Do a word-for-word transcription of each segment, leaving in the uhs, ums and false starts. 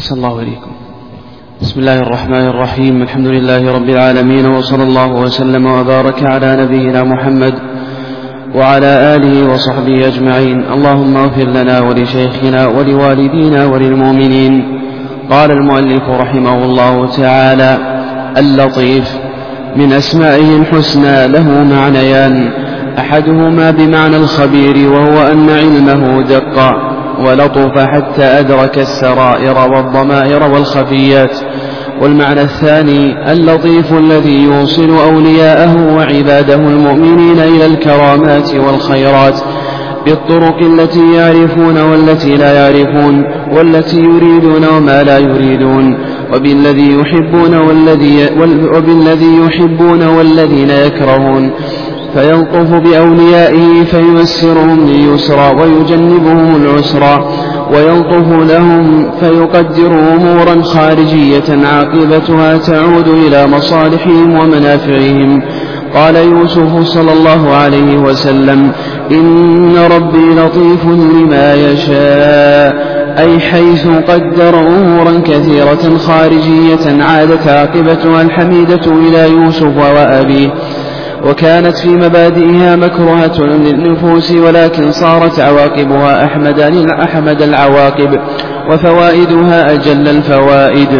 أحسن الله إليكم. بسم الله الرحمن الرحيم. الحمد لله رب العالمين، وصلى الله وسلم وبارك على نبينا محمد وعلى آله وصحبه أجمعين. اللهم اغفر لنا ولشيخنا ولوالدينا وللمؤمنين. قال المؤلف رحمه الله تعالى: اللطيف من أسمائه الحسنى له معنيان: أحدهما بمعنى الخبير، وهو أن علمه دق ولطف حتى أدرك السرائر والضمائر والخفيات. والمعنى الثاني اللطيف الذي يوصل أولياءه وعباده المؤمنين إلى الكرامات والخيرات بالطرق التي يعرفون والتي لا يعرفون، والتي يريدون وما لا يريدون، وبالذي يحبون والذي, وبالذي يحبون والذين يكرهون، فيلطف بأوليائه فييسرهم لليسرى ويجنبهم العسرى، ويلطف لهم فيقدر أمورا خارجية عاقبتها تعود إلى مصالحهم ومنافعهم. قال يوسف صلى الله عليه وسلم: إن ربي لطيف لما يشاء، أي حيث قدر أمورا كثيرة خارجية عادت عاقبتها الحميدة إلى يوسف وأبيه، وكانت في مبادئها مكروهة للنفوس، ولكن صارت عواقبها أحمد, أحمد العواقب وفوائدها أجل الفوائد.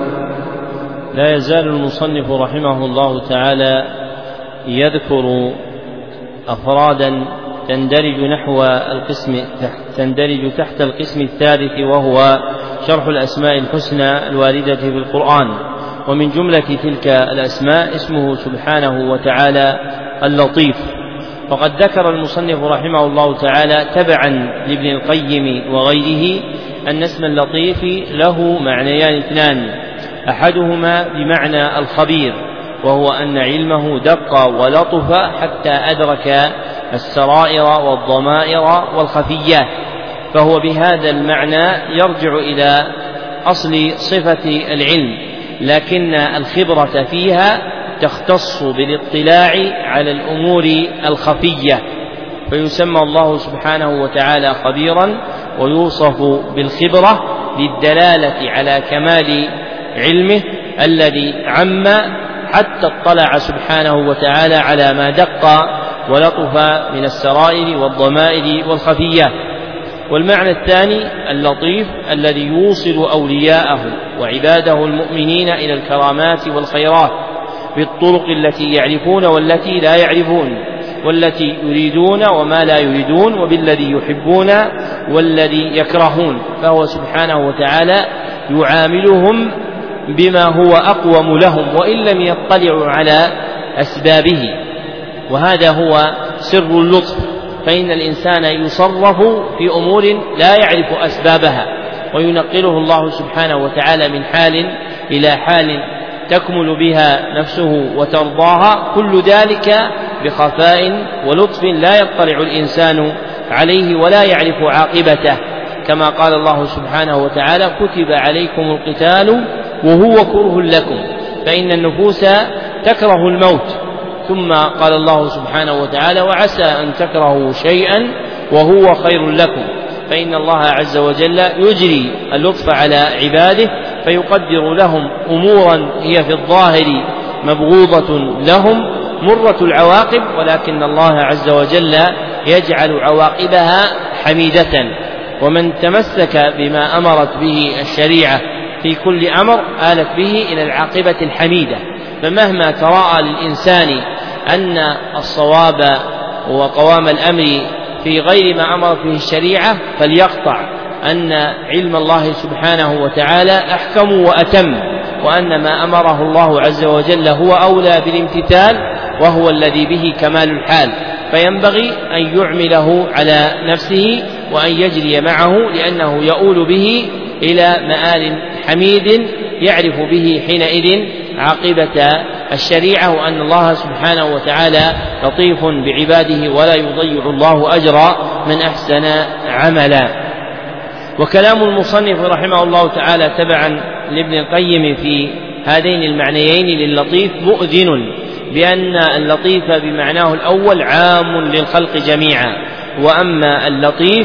لا يزال المصنف رحمه الله تعالى يذكر أفرادا تندرج نحو القسم تندرج تحت القسم الثالث، وهو شرح الأسماء الحسنى الواردة في القرآن. ومن جملة تلك الأسماء اسمه سبحانه وتعالى اللطيف. وقد ذكر المصنف رحمه الله تعالى تبعا لابن القيم وغيره أن اسم اللطيف له معنيان اثنان: أحدهما بمعنى الخبير، وهو أن علمه دق ولطف حتى أدرك السرائر والضمائر والخفيات، فهو بهذا المعنى يرجع إلى أصل صفة العلم، لكن الخبرة فيها تختص بالاطلاع على الأمور الخفية، فيسمى الله سبحانه وتعالى خبيرا ويوصف بالخبرة للدلالة على كمال علمه الذي عم حتى اطلع سبحانه وتعالى على ما دق ولطف من السرائر والضمائر والخفيات. والمعنى الثاني اللطيف الذي يوصل أولياءه وعباده المؤمنين إلى الكرامات والخيرات بالطرق التي يعرفون والتي لا يعرفون، والتي يريدون وما لا يريدون، وبالذي يحبون والذي يكرهون، فهو سبحانه وتعالى يعاملهم بما هو أقوم لهم وإن لم يطلعوا على أسبابه. وهذا هو سر اللطف، فإن الإنسان يصرف في أمور لا يعرف أسبابها، وينقله الله سبحانه وتعالى من حال إلى حال تكمل بها نفسه وترضاها، كل ذلك بخفاء ولطف لا يطلع الإنسان عليه ولا يعرف عاقبته، كما قال الله سبحانه وتعالى: كتب عليكم القتال وهو كره لكم، فإن النفوس تكره الموت. ثم قال الله سبحانه وتعالى: وعسى أن تكرهوا شيئا وهو خير لكم، فإن الله عز وجل يجري اللطف على عباده فيقدر لهم أمورا هي في الظاهر مبغوضة لهم مرة العواقب، ولكن الله عز وجل يجعل عواقبها حميدة. ومن تمسك بما أمرت به الشريعة في كل أمر آلت به إلى العاقبة الحميدة، فمهما تراءى للإنسان أن الصواب وقوام الأمر في غير ما أمر به الشريعة فليقطع أن علم الله سبحانه وتعالى أحكم وأتم، وأن ما أمره الله عز وجل هو أولى بالامتثال وهو الذي به كمال الحال، فينبغي أن يعمله على نفسه وأن يجري معه، لأنه يؤول به إلى مآل حميد يعرف به حينئذ عاقبة الشريعة، وأن الله سبحانه وتعالى لطيف بعباده ولا يضيع الله أجر من أحسن عملا. وكلام المصنف رحمه الله تعالى تبعا لابن القيم في هذين المعنيين للطيف مؤذن بأن اللطيف بمعناه الأول عام للخلق جميعا، وأما اللطيف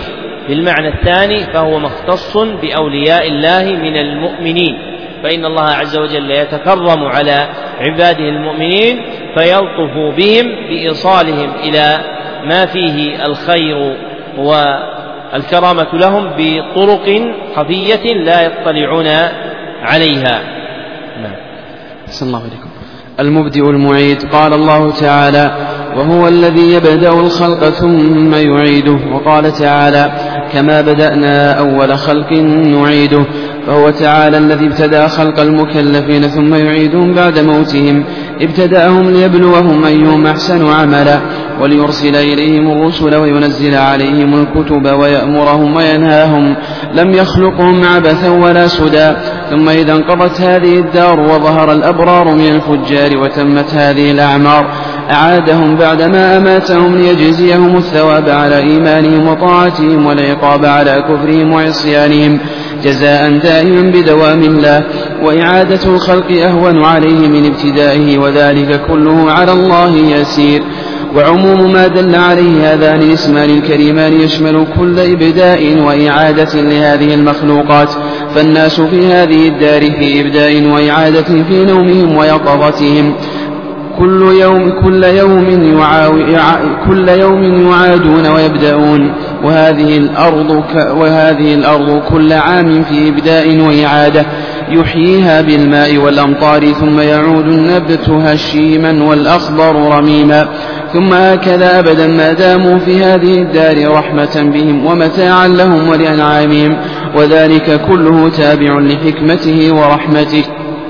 بالمعنى الثاني فهو مختص بأولياء الله من المؤمنين، فإن الله عز وجل يتكرم على عباده المؤمنين فيلطف بهم بإيصالهم إلى ما فيه الخير والكرامة لهم بطرق خفية لا يطلعون عليها. نعم. أحسن الله إليكم. المبدئ المعيد. قال الله تعالى: وهو الذي يبدأ الخلق ثم يعيده. وقال تعالى: كما بدأنا أول خلق نعيده. فهو تعالى الذي ابتدأ خلق المكلفين ثم يعيدهم بعد موتهم، ابتدأهم ليبلوهم أيهم أحسن عملا وليرسل إليهم الرسل وينزل عليهم الكتب ويأمرهم وينهاهم، لم يخلقهم عبثا ولا سدى. ثم إذا انقضت هذه الدار وظهر الأبرار من الفجار وتمت هذه الأعمار أعادهم بعدما أماتهم ليجزيهم الثواب على إيمانهم وطاعتهم والعقاب على كفرهم وعصيانهم جزاء دائما بدوام الله. وإعادة الخلق أهون عليه من ابتدائه، وذلك كله على الله يسير. وعموم ما دل عليه هذان الاسمان الكريمان يشمل كل إبداء وإعادة لهذه المخلوقات، فالناس في هذه الدار في إبداء وإعادة في نومهم ويقظتهم، كل يوم كل يوم كل يوم يعادون ويبدأون. وهذه الأرض وهذه الأرض كل عام في إبداء وإعادة، يحييها بالماء والأمطار ثم يعود النبت هشيما والأخضر رميما، ثم هكذا أبدا ما داموا في هذه الدار رحمة بهم ومتاعا لهم ولأنعامهم، وذلك كله تابع لحكمته ورحمته.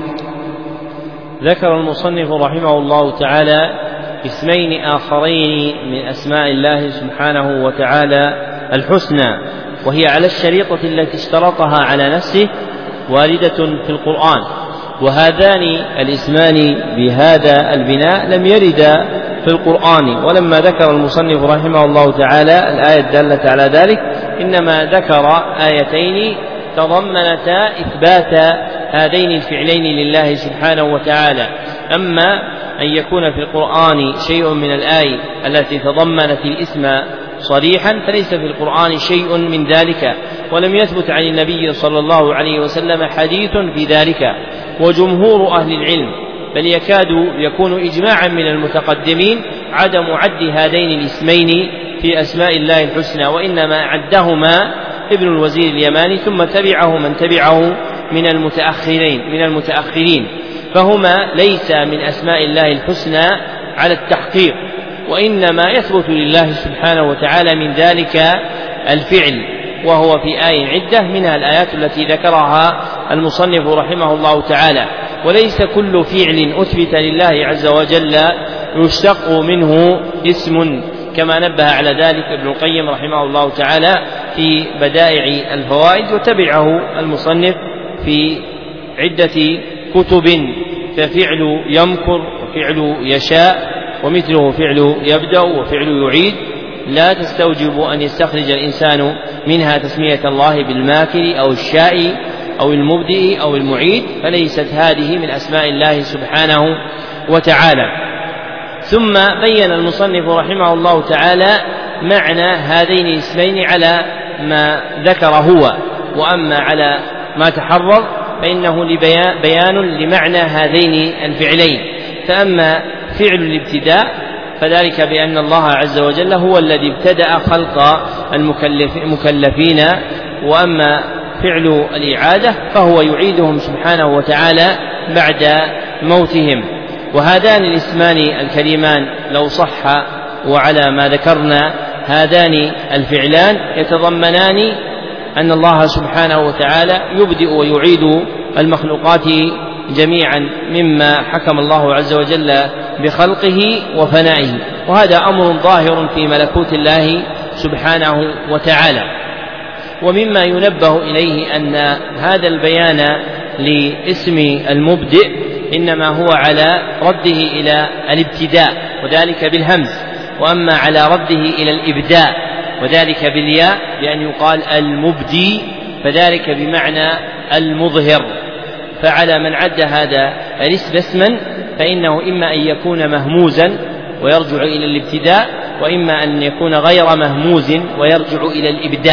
ذكر المصنف رحمه الله تعالى اسمين آخرين من أسماء الله سبحانه وتعالى الحسنى، وهي على الشريطة التي اشترطها على نفسه واردة في القرآن. وهذان الاسمان بهذا البناء لم يردا في القرآن، ولما ذكر المصنف رحمه الله تعالى الآية الدالة على ذلك إنما ذكر آيتين تضمنتا إثبات هذين الفعلين لله سبحانه وتعالى. أما أن يكون في القرآن شيء من الآية التي تضمنت الاسم صريحا فليس في القرآن شيء من ذلك، ولم يثبت عن النبي صلى الله عليه وسلم حديث في ذلك. وجمهور أهل العلم بل يكاد يكون إجماعا من المتقدمين عدم عد هذين الاسمين في أسماء الله الحسنى، وإنما عدهما ابن الوزير اليماني ثم تبعه من تبعه من المتأخرين من المتأخرين فهما ليس من أسماء الله الحسنى على التحقيق، وإنما يثبت لله سبحانه وتعالى من ذلك الفعل، وهو في آية عدة منها الآيات التي ذكرها المصنف رحمه الله تعالى. وليس كل فعل أثبت لله عز وجل يشتق منه اسم، كما نبه على ذلك ابن القيم رحمه الله تعالى في بدائع الفوائد، وتبعه المصنف في عدة كتب، ففعل يمكر وفعل يشاء ومثله فعل يبدأ وفعل يعيد، لا تستوجب أن يستخرج الإنسان منها تسمية الله بالماكر أو الشائي أو المبدئ أو المعيد، فليست هذه من أسماء الله سبحانه وتعالى. ثم بين المصنف رحمه الله تعالى معنى هذين الاسمين على ما ذكر هو، وأما على ما تحرر فإنه بيان لمعنى هذين الفعلين. فأما فعل الابتداء فذلك بأن الله عز وجل هو الذي ابتدأ خلق المكلفين، وأما فعل الإعادة فهو يعيدهم سبحانه وتعالى بعد موتهم. وهذان الاسمان الكريمان لو صح وعلى ما ذكرنا هذان الفعلان يتضمنان أن الله سبحانه وتعالى يبدئ ويعيد المخلوقات جميعا مما حكم الله عز وجل بخلقه وفنائه، وهذا أمر ظاهر في ملكوت الله سبحانه وتعالى. ومما ينبه إليه أن هذا البيان لاسم المبدئ إنما هو على رده إلى الابتداء وذلك بالهمز، وأما على رده إلى الإبداء وذلك بالياء بأن يقال المبدي فذلك بمعنى المظهر. فعلى من عد هذا الاسم اسما فإنه إما أن يكون مهموزا ويرجع إلى الابتداء، وإما أن يكون غير مهموز ويرجع إلى الإبداء،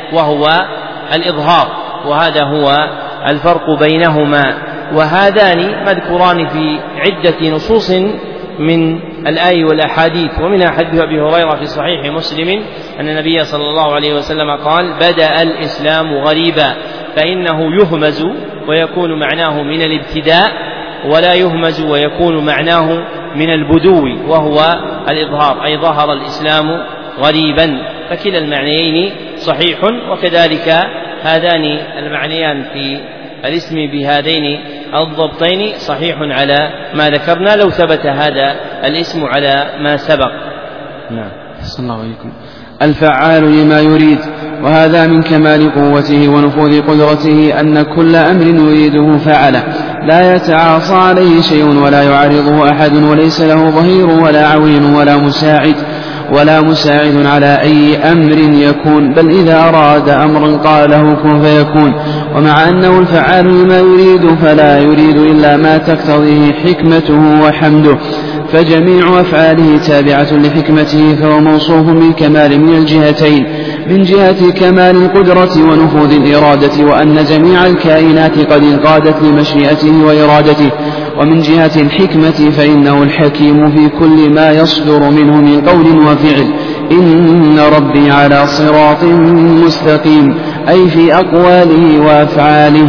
وهو الإظهار، وهذا هو الفرق بينهما. وهذان مذكوران في عدة نصوص من الآي والأحاديث، ومنها حديث أبي هريرة في صحيح مسلم أن النبي صلى الله عليه وسلم قال: بدأ الإسلام غريبا فإنه يهمز ويكون معناه من الابتداء، ولا يهمز ويكون معناه من البدو وهو الإظهار، أي ظهر الإسلام غريبا. فكلا المعنيين صحيح، وكذلك هذان المعنيان في الاسم بهذين الضبطين صحيح على ما ذكرنا لو ثبت هذا الاسم على ما سبق. نعم. صلى الله عليكم. الفعال لما يريد، وهذا من كمال قوته ونفوذ قدرته أن كل أمر يريده فعله، لا يتعاصى عليه شيء ولا يعارضه أحد، وليس له ظهير ولا عوين ولا مساعد ولا مساعد على أي أمر يكون، بل إذا أراد أمرا قال له كن فيكون. ومع أنه الفعال لما يريد فلا يريد إلا ما تقتضيه حكمته وحمده، فجميع أفعاله تابعة لحكمته، فهو موصوف بالكمال من الجهتين، من جهة كمال القدرة ونفوذ الإرادة، وأن جميع الكائنات قد انقادت لمشيئته وإرادته، ومن جهة الحكمة فإنه الحكيم في كل ما يصدر منه من قول وفعل. إن ربي على صراط مستقيم، أي في أقواله وأفعاله.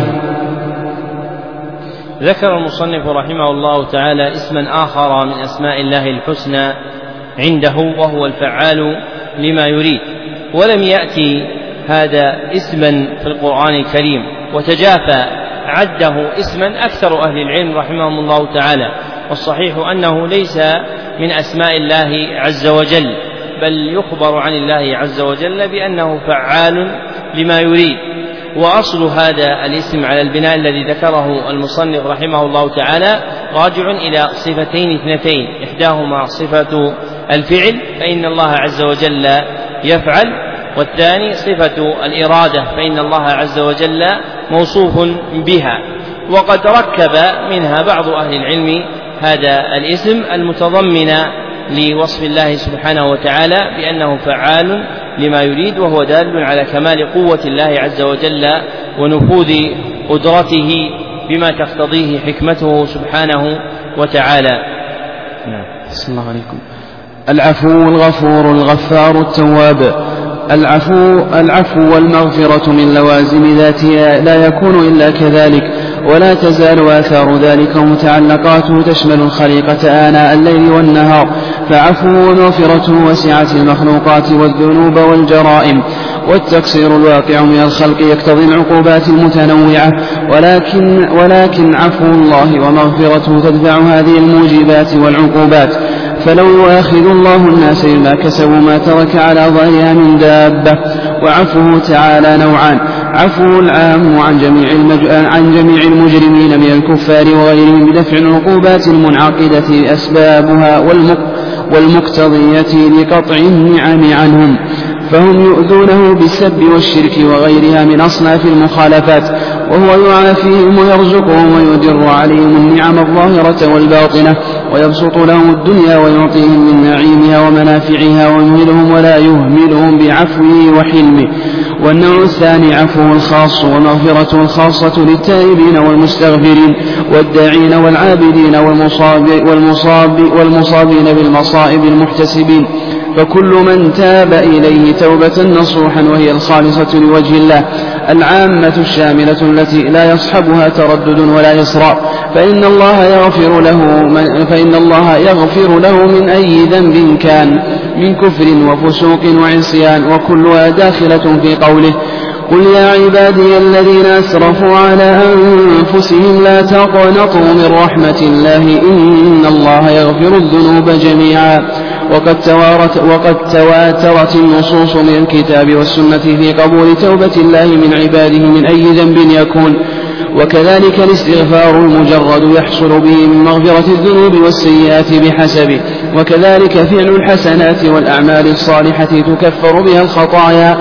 ذكر المصنف رحمه الله تعالى اسما آخر من أسماء الله الحسنى عنده، وهو الفعال لما يريد، ولم يأتي هذا اسما في القرآن الكريم، وتجافى عده اسما أكثر أهل العلم رحمهم الله تعالى، والصحيح أنه ليس من أسماء الله عز وجل، بل يخبر عن الله عز وجل بأنه فعال لما يريد. وأصل هذا الاسم على البناء الذي ذكره المصنف رحمه الله تعالى راجع إلى صفتين اثنتين، إحداهما صفة الفعل فإن الله عز وجل يفعل، والثاني صفة الإرادة فإن الله عز وجل موصوف بها. وقد ركب منها بعض أهل العلم هذا الاسم المتضمن لوصف الله سبحانه وتعالى بأنه فعال لما يريد، وهو دال على كمال قوة الله عز وجل ونفوذ قدرته بما تقتضيه حكمته سبحانه وتعالى. نعم. صلى الله عليكم. العفو الغفور الغفار التواب. العفو العفو والمغفرة من لوازم ذاتها لا يكون إلا كذلك، ولا تزال آثار ذلك ومتعلقاته تشمل الخليقة آناء الليل والنهار، فعفوه ومغفرته وسعت المخلوقات والذنوب والجرائم، والتقصير الواقع من الخلق يقتضي العقوبات المتنوعة، ولكن, ولكن عفو الله ومغفرته تدفع هذه الموجبات والعقوبات. فلو يؤاخذ الله الناس بما كسبوا ما ترك على ظهرها من دابة. وعفوه تعالى نوعان: عفو العام عن جميع, المج... عن جميع المجرمين من الكفار وغيرهم بدفع العقوبات المنعقدة أسبابها والمق... والمقتضية لقطع النعم عنهم، فهم يؤذونه بالسب والشرك وغيرها من أصناف المخالفات، وهو يعافيهم ويرزقهم ويدر عليهم النعم الظاهرة والباطنة، ويبسط لهم الدنيا ويعطيهم من نعيمها ومنافعها، ويمهلهم ولا يهملهم بعفوه وحلمه. والنوع الثاني عفوه الخاص ومغفرته الخاصة للتائبين والمستغفرين والداعين والعابدين والمصاب والمصاب والمصابين بالمصائب المحتسبين، فكل من تاب إليه توبة نصوحا وهي الخالصة لوجه الله العامة الشاملة التي لا يصحبها تردد ولا إصرار، فإن الله يغفر له من فإن الله يغفر له من أي ذنب كان من كفر وفسوق وعصيان، وكلها داخلة في قوله: قل يا عبادي الذين أسرفوا على أنفسهم لا تقنطوا من رحمة الله إن الله يغفر الذنوب جميعا. وقد تواترت, وقد تواترت النصوص من الكتاب والسنة في قبول توبة الله من عباده من أي ذنب يكون، وكذلك الاستغفار المجرد يحصل به من مغفرة الذنوب والسيئات بحسبه، وكذلك فعل الحسنات والأعمال الصالحة تكفر بها الخطايا،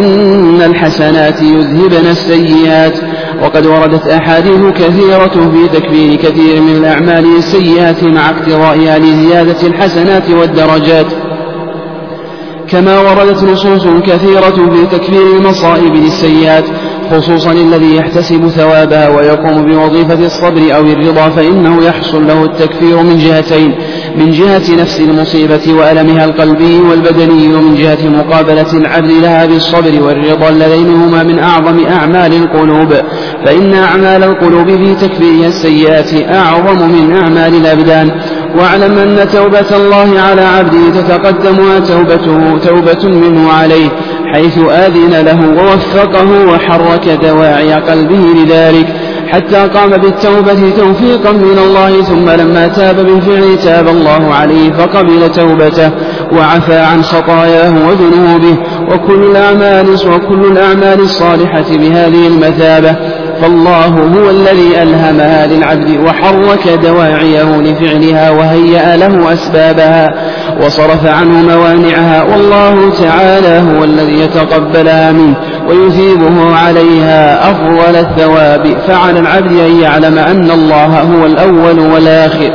إن الحسنات يذهبن السيئات. وقد وردت أحاديث كثيرة في تكفير كثير من الأعمال السيئات مع اقتضائها لزيادة الحسنات والدرجات، كما وردت نصوص كثيرة في تكفير المصائب للسيئات خصوصا الذي يحتسب ثوابها ويقوم بوظيفة الصبر أو الرضا، فإنه يحصل له التكفير من جهتين: من جهة نفس المصيبة وألمها القلبي والبدني، ومن جهة مقابلة العبد لها بالصبر والرضا اللذين هما من أعظم أعمال القلوب، فإن أعمال القلوب في تكفيرها السيئات أعظم من أعمال الأبدان. واعلم أن توبة الله على عبده تتقدمها توبته توبة منه عليه، حيث آذن له ووفقه وحرك دواعي قلبه لذلك حتى قام بالتوبة توفيقا من الله، ثم لما تاب بالفعل تاب الله عليه فقبل توبته وعفى عن خطاياه وذنوبه. وكل الأعمال وكل الأعمال الصالحة بهذه المثابة، فالله هو الذي ألهمها للعبد وحرك دواعيه لفعلها وهيأ له أسبابها وصرف عنه موانعها، والله تعالى هو الذي يتقبلها منه ويثيبه عليها أفضل الثواب. فعلى العبد أن يعلم أن الله هو الأول والآخر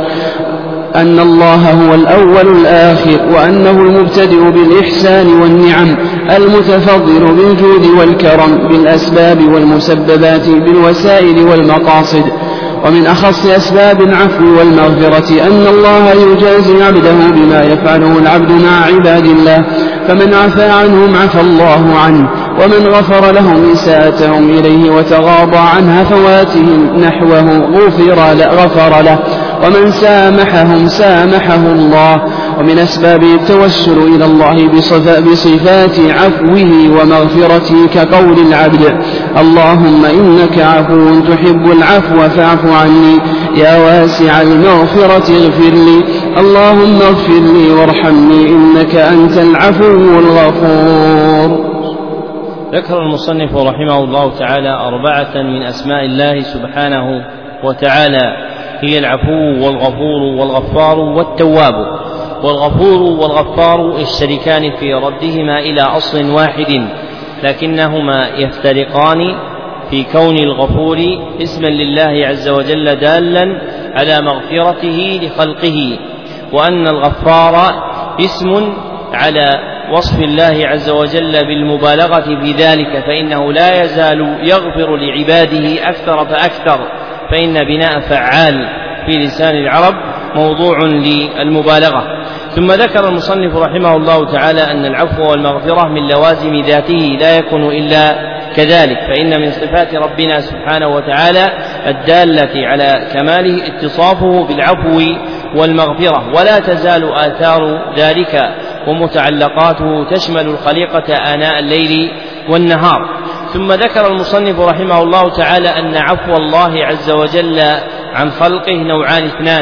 أن الله هو الأول الآخر وأنه المبتدئ بالإحسان والنعم، المتفضل بالجود والكرم بالأسباب والمسببات بالوسائل والمقاصد. ومن أخص أسباب العفو والمغفرة أن الله يجازي عبده بما يفعله العبد مع عباد الله، فمن عفا عنهم عفى الله عنه، ومن غفر لهم إساءتهم إليه وتغاضى عن هفواتهم نحوه غفر له، ومن سامحهم سامحه الله. ومن أسباب التوسل إلى الله بصفات عفوه ومغفرته كقول العبد: اللهم إنك عفو تحب العفو فاعف عني، يا واسع المغفرة اغفر لي، اللهم اغفر لي وارحمني إنك أنت العفو الغفور. ذكر المصنف رحمه الله تعالى أربعة من أسماء الله سبحانه وتعالى، هي العفو والغفور والغفار والتواب. والغفور والغفار يشتركان في ردهما إلى أصل واحد، لكنهما يفترقان في كون الغفور اسما لله عز وجل دالا على مغفرته لخلقه، وأن الغفار اسم على وصف الله عز وجل بالمبالغة في ذلك، فإنه لا يزال يغفر لعباده أكثر فأكثر، فإن بناء فعال في لسان العرب موضوع للمبالغة. ثم ذكر المصنف رحمه الله تعالى أن العفو والمغفرة من لوازم ذاته لا يكون إلا كذلك، فإن من صفات ربنا سبحانه وتعالى الدالة على كماله اتصافه بالعفو والمغفرة، ولا تزال آثار ذلك ومتعلقاته تشمل الخليقة آناء الليل والنهار. ثم ذكر المصنف رحمه الله تعالى أن عفو الله عز وجل عن خلقه نوعان اثنان: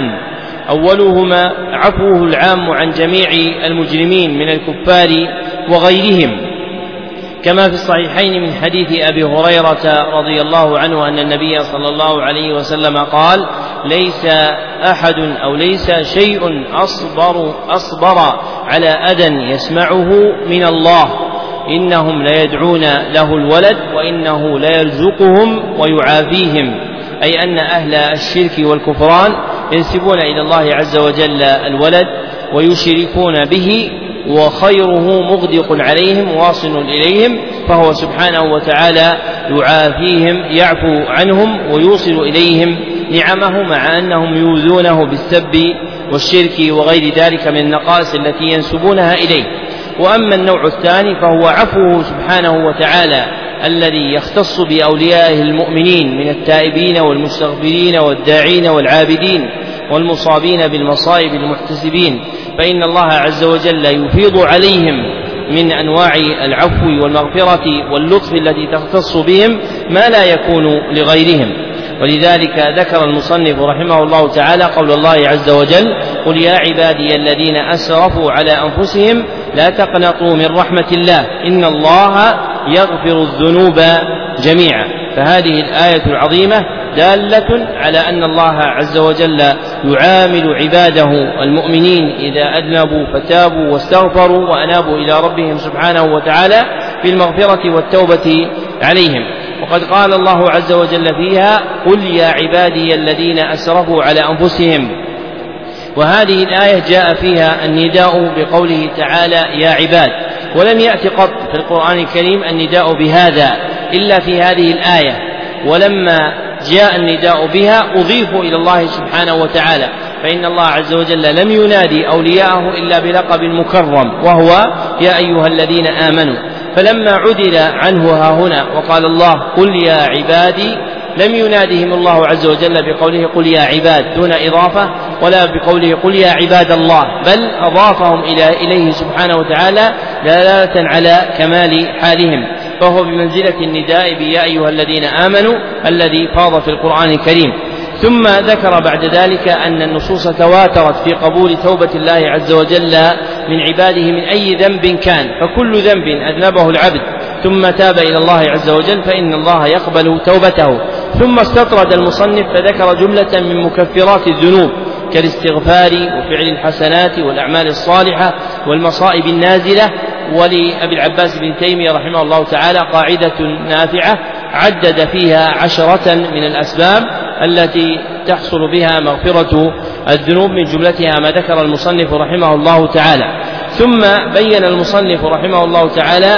أولهما عفوه العام عن جميع المجرمين من الكفار وغيرهم، كما في الصحيحين من حديث أبي هريرة رضي الله عنه أن النبي صلى الله عليه وسلم قال: ليس أحد أو ليس شيء أصبر, أصبر على أذى يسمعه من الله، إنهم ليدعون له الولد وإنه ليرزقهم ويعافيهم، أي أن أهل الشرك والكفران ينسبون إلى الله عز وجل الولد ويشركون به، وخيره مغدق عليهم واصل إليهم، فهو سبحانه وتعالى يعافيهم يعفو عنهم ويوصل إليهم نعمه، مع أنهم يؤذونه بالسب والشرك وغير ذلك من النقائص التي ينسبونها إليه. وأما النوع الثاني فهو عفوه سبحانه وتعالى الذي يختص بأوليائه المؤمنين من التائبين والمستغفرين والداعين والعابدين والمصابين بالمصائب المحتسبين، فإن الله عز وجل يفيض عليهم من أنواع العفو والمغفرة واللطف التي تختص بهم ما لا يكون لغيرهم. ولذلك ذكر المصنف رحمه الله تعالى قول الله عز وجل: قل يا عبادي الذين أسرفوا على أنفسهم لا تقنطوا من رحمة الله إن الله يغفر الذنوب جميعا. فهذه الآية العظيمة دالة على أن الله عز وجل يعامل عباده المؤمنين إذا أذنبوا فتابوا واستغفروا وأنابوا إلى ربهم سبحانه وتعالى بالمغفرة والتوبة عليهم. وقد قال الله عز وجل فيها: قل يا عبادي الذين أسرفوا على أنفسهم. وهذه الآية جاء فيها النداء بقوله تعالى: يا عباد. ولم يأت قط في القرآن الكريم النداء بهذا إلا في هذه الآية، ولما جاء النداء بها أضيفوا إلى الله سبحانه وتعالى، فإن الله عز وجل لم ينادي أولياءه إلا بلقب مكرم وهو يا أيها الذين آمنوا، فلما عدل عنه ها هنا وقال الله قل يا عبادي لم ينادهم الله عز وجل بقوله قل يا عباد دون إضافة، ولا بقوله قل يا عباد الله، بل أضافهم إلى إليه سبحانه وتعالى دلالة على كمال حالهم، فهو بمنزلة النداء بيا أيها الذين آمنوا الذي فاض في القرآن الكريم. ثم ذكر بعد ذلك أن النصوص تواترت في قبول توبة الله عز وجل من عباده من أي ذنب كان، فكل ذنب أذنبه العبد ثم تاب إلى الله عز وجل فإن الله يقبل توبته. ثم استطرد المصنف فذكر جملة من مكفرات الذنوب كالاستغفار وفعل الحسنات والأعمال الصالحة والمصائب النازلة. ولأبي العباس بن تيمية رحمه الله تعالى قاعدة نافعة عدد فيها عشرة من الأسباب التي تحصل بها مغفرة الذنوب، من جملتها ما ذكر المصنف رحمه الله تعالى. ثم بين المصنف رحمه الله تعالى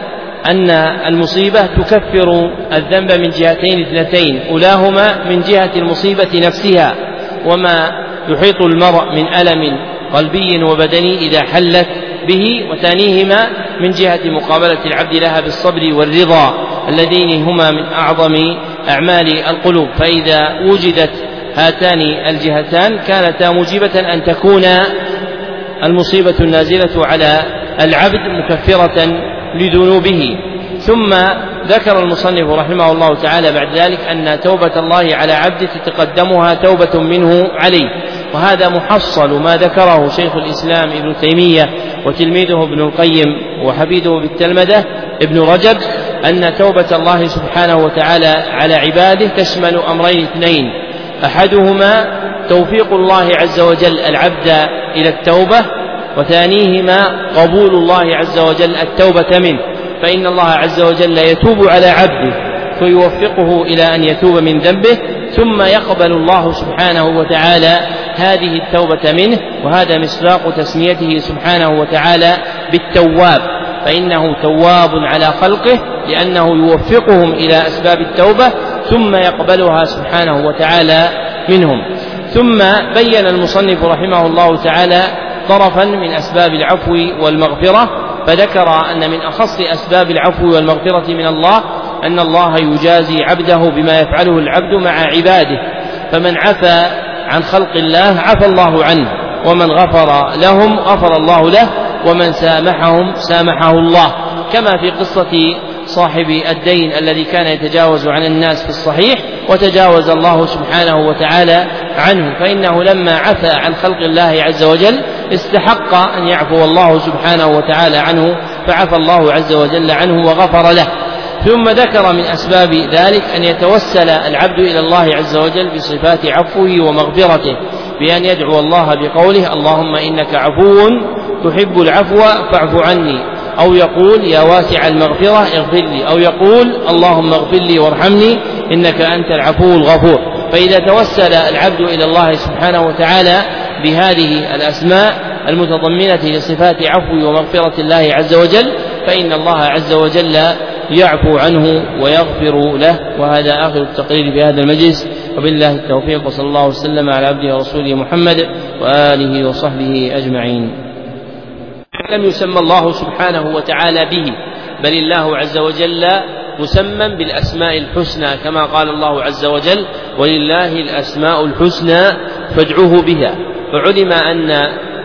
أن المصيبة تكفر الذنب من جهتين اثنتين، أولاهما من جهة المصيبة نفسها وما يحيط المرء من ألم قلبي وبدني إذا حلت به، وثانيهما من جهة مقابلة العبد لها بالصبر والرضا اللذين هما من أعظم أعمال القلوب، فإذا وجدت هاتان الجهتان كانتا موجبة أن تكون المصيبة النازلة على العبد مكفرة لذنوبه. ثم ذكر المصنف رحمه الله تعالى بعد ذلك أن توبة الله على عبده تتقدمها توبة منه عليه، وهذا محصل ما ذكره شيخ الإسلام ابن تيمية وتلميذه ابن القيم وحفيده بالتلمذة ابن رجب، أن توبة الله سبحانه وتعالى على عباده تشمل أمرين اثنين، أحدهما توفيق الله عز وجل العبد إلى التوبة، وثانيهما قبول الله عز وجل التوبة منه، فإن الله عز وجل يتوب على عبده فيوفقه إلى أن يتوب من ذنبه، ثم يقبل الله سبحانه وتعالى هذه التوبة منه، وهذا مصداق تسميته سبحانه وتعالى بالتواب، فإنه تواب على خلقه لأنه يوفقهم إلى أسباب التوبة ثم يقبلها سبحانه وتعالى منهم. ثم بين المصنف رحمه الله تعالى طرفا من أسباب العفو والمغفرة، فذكر أن من أخص أسباب العفو والمغفرة من الله أن الله يجازي عبده بما يفعله العبد مع عباده، فمن عفى عن خلق الله عفى الله عنه، ومن غفر لهم غفر الله له، ومن سامحهم سامحه الله، كما في قصة صاحب الدين الذي كان يتجاوز عن الناس في الصحيح وتجاوز الله سبحانه وتعالى عنه، فإنه لما عفى عن خلق الله عز وجل استحق أن يعفو الله سبحانه وتعالى عنه، فعفى الله عز وجل عنه وغفر له. ثم ذكر من أسباب ذلك أن يتوسل العبد إلى الله عز وجل بصفات عفوه ومغفرته، بأن يدعو الله بقوله اللهم إنك عفو تحب العفو فاعف عني، أو يقول يا واسع المغفرة اغفر لي، أو يقول اللهم اغفر لي وارحمني إنك أنت العفو الغفور. فإذا توسل العبد إلى الله سبحانه وتعالى بهذه الأسماء المتضمنة لصفات عفو ومغفرة الله عز وجل فإن الله عز وجل يعفو عنه ويغفر له. وهذا آخر التقرير في هذا المجلس، وبالله التوفيق، وصلى الله وسلم على عبده ورسوله محمد وآله وصحبه أجمعين. لم يسمى الله سبحانه وتعالى به، بل الله عز وجل مسمى بالأسماء الحسنى، كما قال الله عز وجل ولله الأسماء الحسنى فادعوه بها، فعلم أن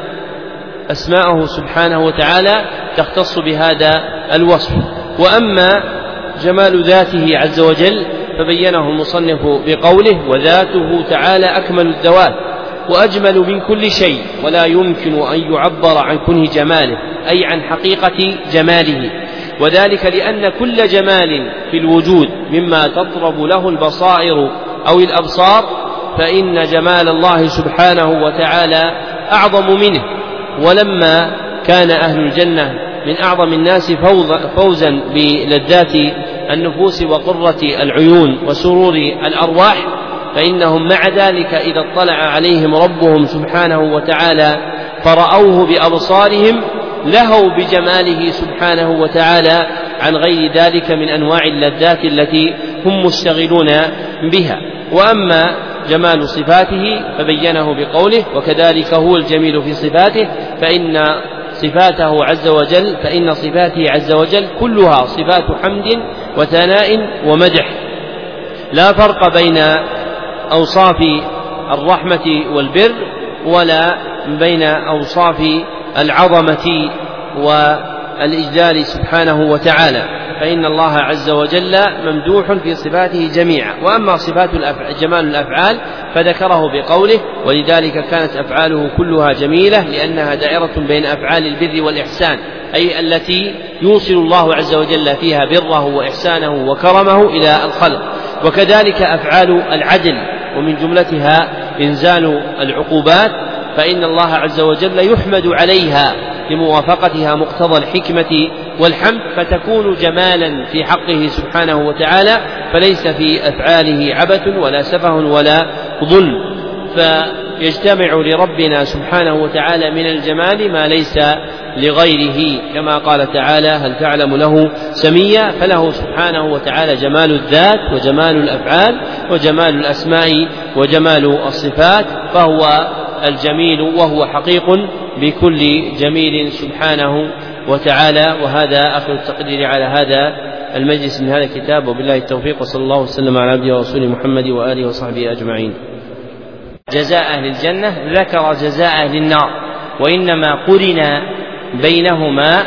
أسماءه سبحانه وتعالى تختص بهذا الوصف. وأما جمال ذاته عز وجل فبينه المصنف بقوله وذاته تعالى أكمل الذوات وأجمل من كل شيء، ولا يمكن أن يعبر عن كنه جماله أي عن حقيقة جماله، وذلك لأن كل جمال في الوجود مما تطرب له البصائر أو الأبصار فإن جمال الله سبحانه وتعالى أعظم منه. ولما كان أهل الجنة من أعظم الناس فوزا بلذات النفوس وقرة العيون وسرور الأرواح، فإنهم مع ذلك إذا اطلع عليهم ربهم سبحانه وتعالى فرأوه بأبصارهم لهوا بجماله سبحانه وتعالى عن غير ذلك من أنواع اللذات التي هم مشتغلون بها. وأما جمال صفاته فبينه بقوله: وكذلك هو الجميل في صفاته فإن صفاته عز وجل فإن صفاته عز وجل كلها صفات حمد وثناء ومدح، لا فرق بين أوصاف الرحمة والبر ولا بين أوصاف العظمة والإجلال سبحانه وتعالى، فإن الله عز وجل ممدوح في صفاته جميعا. وأما صفات جمال الأفعال فذكره بقوله: ولذلك كانت أفعاله كلها جميلة لأنها دائرة بين أفعال البر والإحسان، أي التي يوصل الله عز وجل فيها بره وإحسانه وكرمه إلى الخلق. وكذلك أفعال العدل ومن جملتها إنزال العقوبات، فإن الله عز وجل يحمد عليها لموافقتها مقتضى الحكمة والحمد، فتكون جمالا في حقه سبحانه وتعالى، فليس في أفعاله عبث ولا سفه ولا ظلم، فيجتمع لربنا سبحانه وتعالى من الجمال ما ليس لغيره، كما قال تعالى: هل تعلم له سميا؟ فله سبحانه وتعالى جمال الذات وجمال الأفعال وجمال الأسماء وجمال الصفات، فهو الجميل وهو حقيق بكل جميل سبحانه وتعالى. وهذا آخر التقرير على هذا المجلس من هذا الكتاب، وبالله التوفيق، وصلى الله وسلم على عبده ورسوله محمد وآله وصحبه أجمعين. جزاء أهل الجنة ذكر جزاء أهل النار، وإنما قرن بينهما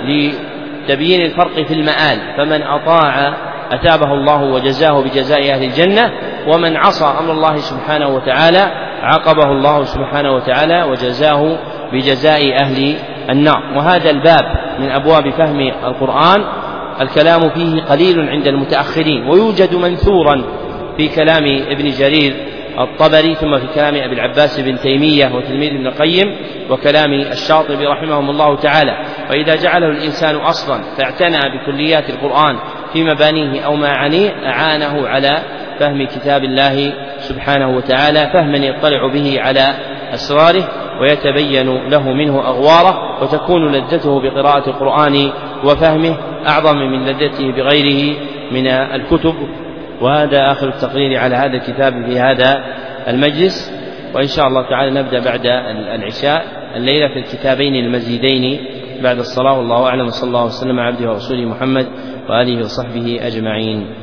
لتبيين الفرق في المآل، فمن أطاع أثابه الله وجزاه بجزاء أهل الجنة، ومن عصى أمر الله سبحانه وتعالى عاقبه الله سبحانه وتعالى وجزاه بجزاء أهل النار. وهذا الباب من أبواب فهم القرآن الكلام فيه قليل عند المتأخرين، ويوجد منثورا في كلام ابن جرير الطبري، ثم في كلام أبي العباس بن تيمية وتلميذ ابن القيم، وكلام الشاطبي رحمهم الله تعالى. وإذا جعله الإنسان أصلا فاعتنى بكليات القرآن في مبانيه أو معانيه أعانه على فهم كتاب الله سبحانه وتعالى، فهما يطلع به على أسراره ويتبين له منه أغواره، وتكون لذته بقراءة القرآن وفهمه أعظم من لذته بغيره من الكتب. وهذا آخر التقرير على هذا الكتاب في هذا المجلس، وإن شاء الله تعالى نبدأ بعد العشاء الليلة في الكتابين المزيدين بعد الصلاة، والله أعلم، صلى الله وسلم على عبده ورسوله محمد وآله وصحبه أجمعين.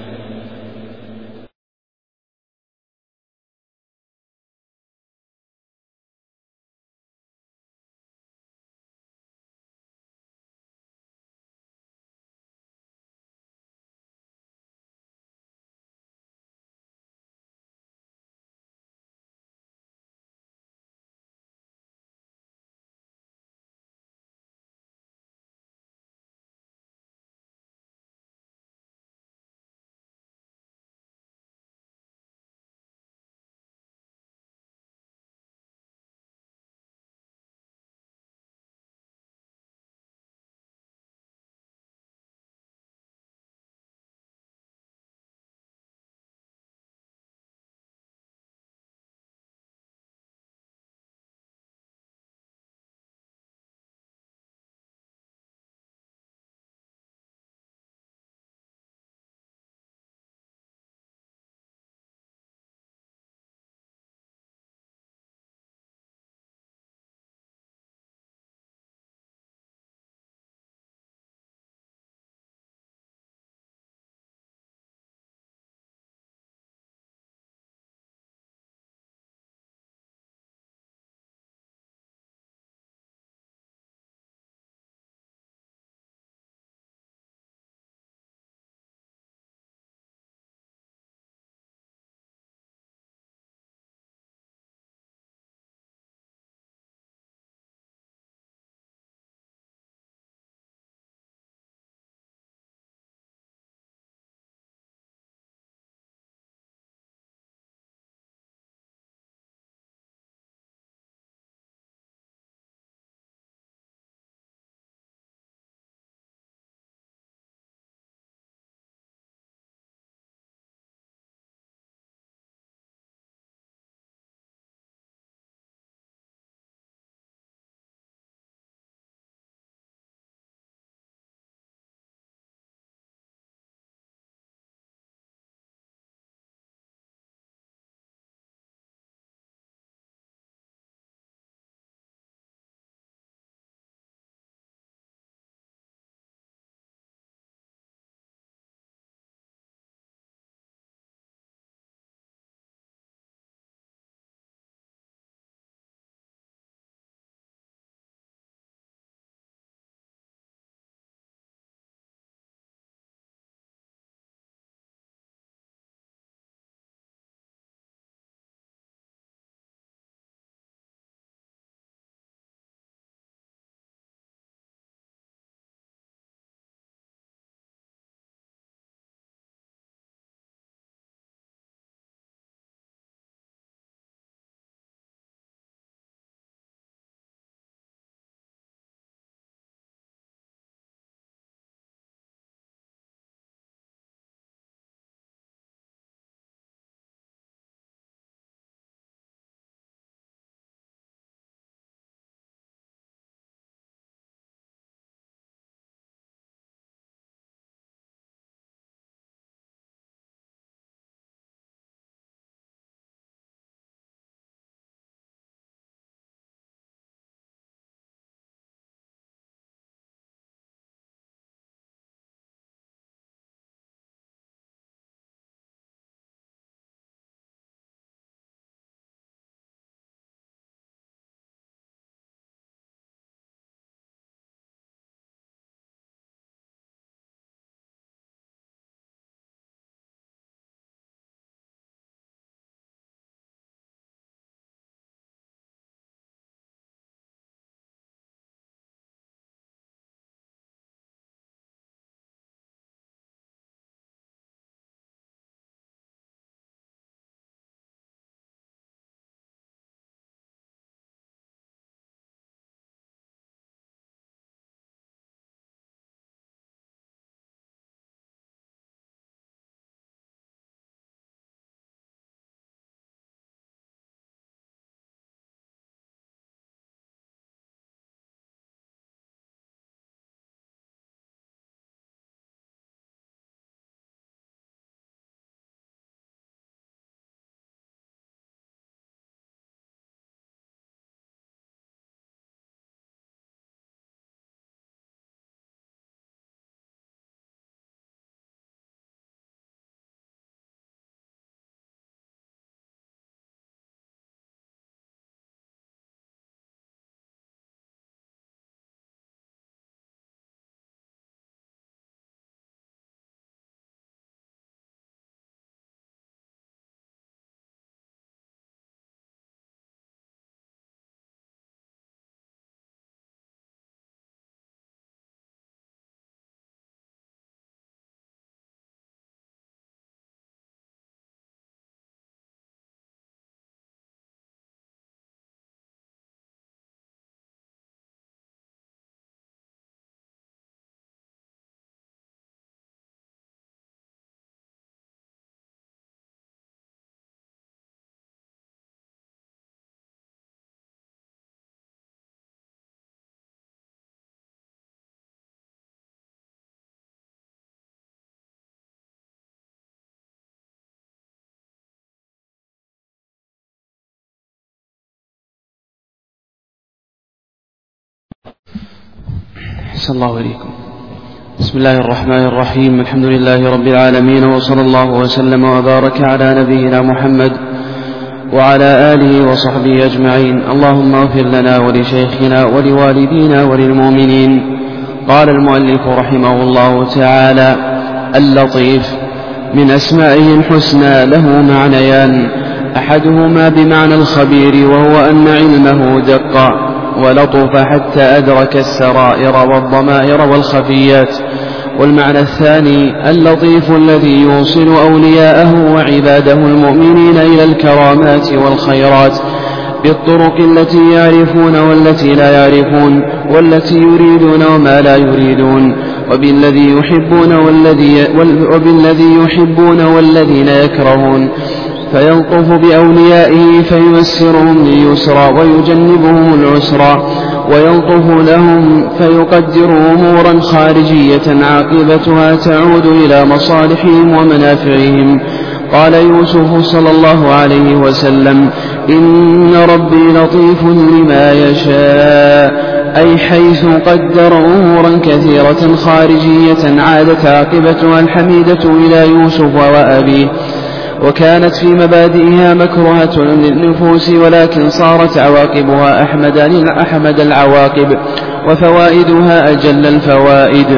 أحسن الله إليكم. بسم الله الرحمن الرحيم. الحمد لله رب العالمين، وصلى الله وسلم وبارك على نبينا محمد وعلى آله وصحبه أجمعين. اللهم اغفر لنا ولشيخنا ولوالدينا وللمؤمنين. قال المؤلف رحمه الله تعالى: اللطيف من أسمائه الحسنى له معنيان: أحدهما بمعنى الخبير، وهو أن علمه دق ولطف حتى أدرك السرائر والضمائر والخفيات. والمعنى الثاني اللطيف الذي يوصل أولياءه وعباده المؤمنين إلى الكرامات والخيرات بالطرق التي يعرفون والتي لا يعرفون، والتي يريدون وما لا يريدون، وبالذي يحبون والذي وبالذي يحبون والذين يكرهون، فيلطف بأوليائه فييسرهم لليسرى ويجنبهم العسرى، ويلطف لهم فيقدر أمورا خارجية عاقبتها تعود إلى مصالحهم ومنافعهم. قال يوسف صلى الله عليه وسلم: إن ربي لطيف لما يشاء، أي حيث قدر أمورا كثيرة خارجية عادت عاقبتها الحميدة إلى يوسف وأبيه، وكانت في مبادئها مكروهة للنفوس، ولكن صارت عواقبها أحمد أحمد العواقب وفوائدها أجل الفوائد.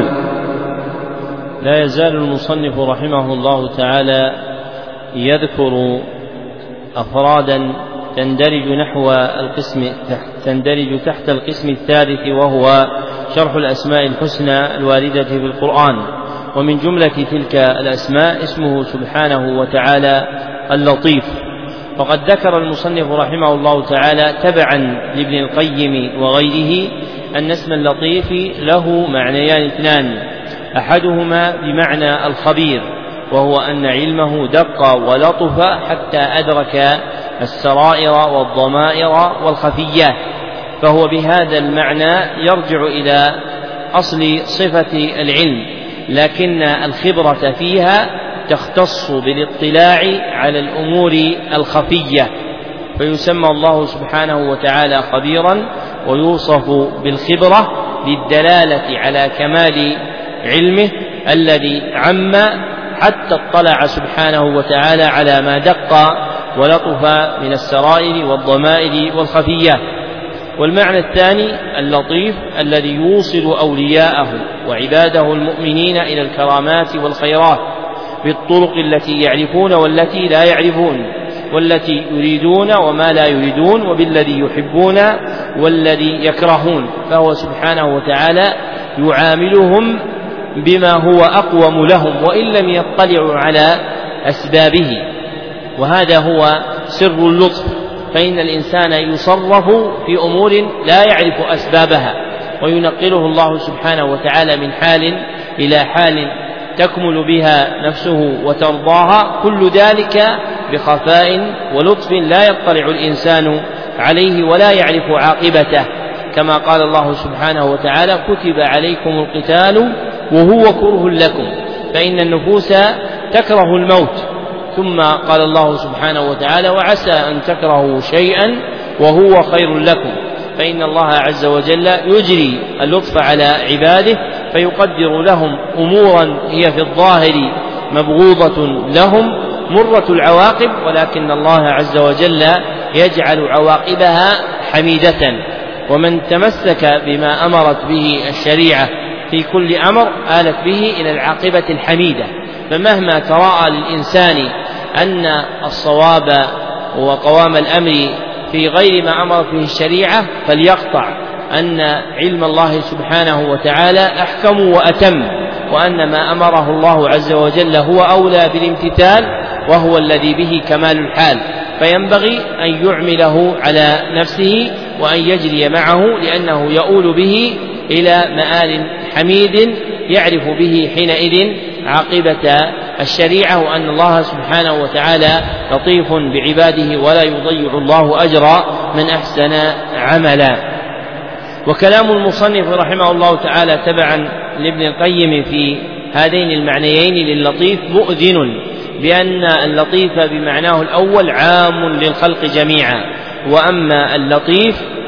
لا يزال المصنف رحمه الله تعالى يذكر أفرادا تندرج نحو القسم تندرج تحت القسم الثالث، وهو شرح الأسماء الحسنى الواردة في القرآن. ومن جملة تلك الأسماء اسمه سبحانه وتعالى اللطيف. وقد ذكر المصنف رحمه الله تعالى تبعا لابن القيم وغيره أن اسم اللطيف له معنيان اثنان: أحدهما بمعنى الخبير، وهو أن علمه دق ولطف حتى أدرك السرائر والضمائر والخفيات، فهو بهذا المعنى يرجع إلى أصل صفة العلم، لكن الخبرة فيها تختص بالاطلاع على الأمور الخفية، فيسمى الله سبحانه وتعالى خبيرا ويوصف بالخبرة للدلالة على كمال علمه الذي عم حتى اطلع سبحانه وتعالى على ما دق ولطف من السرائر والضمائر والخفيات. والمعنى الثاني اللطيف الذي يوصل أولياءه وعباده المؤمنين إلى الكرامات والخيرات بالطرق التي يعرفون والتي لا يعرفون، والتي يريدون وما لا يريدون، وبالذي يحبون والذي يكرهون، فهو سبحانه وتعالى يعاملهم بما هو أقوم لهم وإن لم يطلعوا على أسبابه، وهذا هو سر اللطف. فإن الإنسان يصرف في أمور لا يعرف أسبابها، وينقله الله سبحانه وتعالى من حال إلى حال تكمل بها نفسه وترضاها، كل ذلك بخفاء ولطف لا يطلع الإنسان عليه ولا يعرف عاقبته، كما قال الله سبحانه وتعالى: كتب عليكم القتال وهو كره لكم، فإن النفوس تكره الموت. ثم قال الله سبحانه وتعالى: وعسى أن تكرهوا شيئا وهو خير لكم، فإن الله عز وجل يجري اللطف على عباده فيقدر لهم أمورا هي في الظاهر مبغوضة لهم مرة العواقب، ولكن الله عز وجل يجعل عواقبها حميدة. ومن تمسك بما أمرت به الشريعة في كل أمر آلت به إلى العاقبة الحميدة، فمهما تراءى للإنسان أن الصواب وقوام الأمر في غير ما أمر به الشريعة فليقطع أن علم الله سبحانه وتعالى أحكم وأتم، وأن ما أمره الله عز وجل هو أولى بالامتثال وهو الذي به كمال الحال، فينبغي أن يعمله على نفسه وأن يجري معه، لأنه يؤول به إلى مآل حميد يعرف به حينئذ عاقبة الشريعة، وأن الله سبحانه وتعالى لطيف بعباده ولا يضيع الله أجر من أحسن عملا. وكلام المصنف رحمه الله تعالى تبعا لابن القيم في هذين المعنيين للطيف مؤذن بأن اللطيف بمعناه الأول عام للخلق جميعا، وأما اللطيف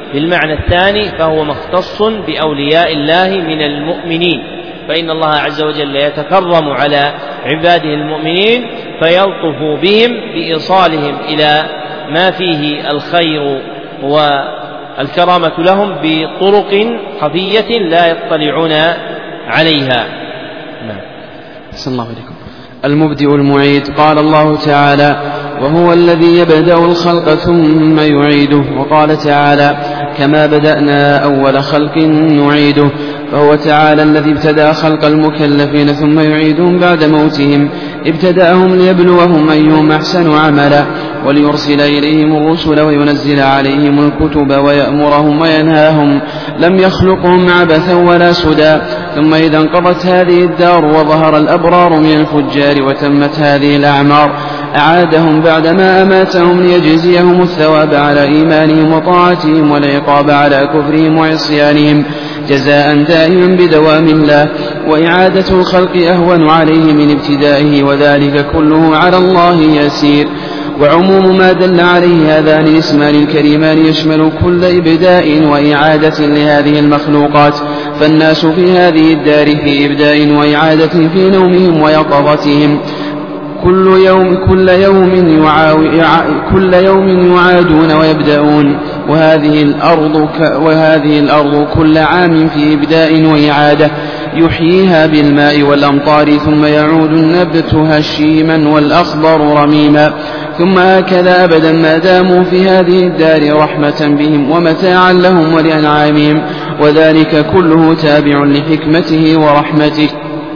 بالمعنى الثاني فهو مختص بأولياء الله من المؤمنين، فإن الله عز وجل يتكرم على عباده المؤمنين فيلطف بهم بإيصالهم إلى ما فيه الخير والكرامة لهم بطرق خفية لا يطلعون عليها. نعم. صلى الله عليكم. المبدئ المعيد. قال الله تعالى: وهو الذي يبدأ الخلق ثم يعيده. وقال تعالى: كما بدأنا أول خلق نعيده. فهو تعالى الذي ابتدأ خلق المكلفين ثم يعيدهم بعد موتهم، ابتدأهم ليبلوهم أيهم أحسن عملا وليرسل إليهم الرسل وينزل عليهم الكتب ويأمرهم وينهاهم، لم يخلقهم عبثا ولا سدى. ثم إذا انقضت هذه الدار وظهر الأبرار من الفجار وتمت هذه الأعمار أعادهم بعدما أماتهم ليجزيهم الثواب على إيمانهم وطاعتهم والعقاب على كفرهم وعصيانهم جزاء دائما بدوام الله. وإعادة الخلق أهون عليه من ابتدائه، وذلك كله على الله يسير. وعموم ما دل عليه هذان الاسمان الكريمان يشمل كل إبداء وإعادة لهذه المخلوقات، فالناس في هذه الدار في إبداء وإعادة في نومهم ويقظتهم، كل يوم كل يوم كل يوم يعادون ويبدأون، وهذه الأرض وهذه الأرض كل عام في إبداء وإعادة، يحييها بالماء والأمطار ثم يعود النبت هشيما والأخضر رميما، ثم هكذا أبدا ما داموا في هذه الدار رحمة بهم ومتاعا لهم ولأنعامهم، وذلك كله تابع لحكمته ورحمته.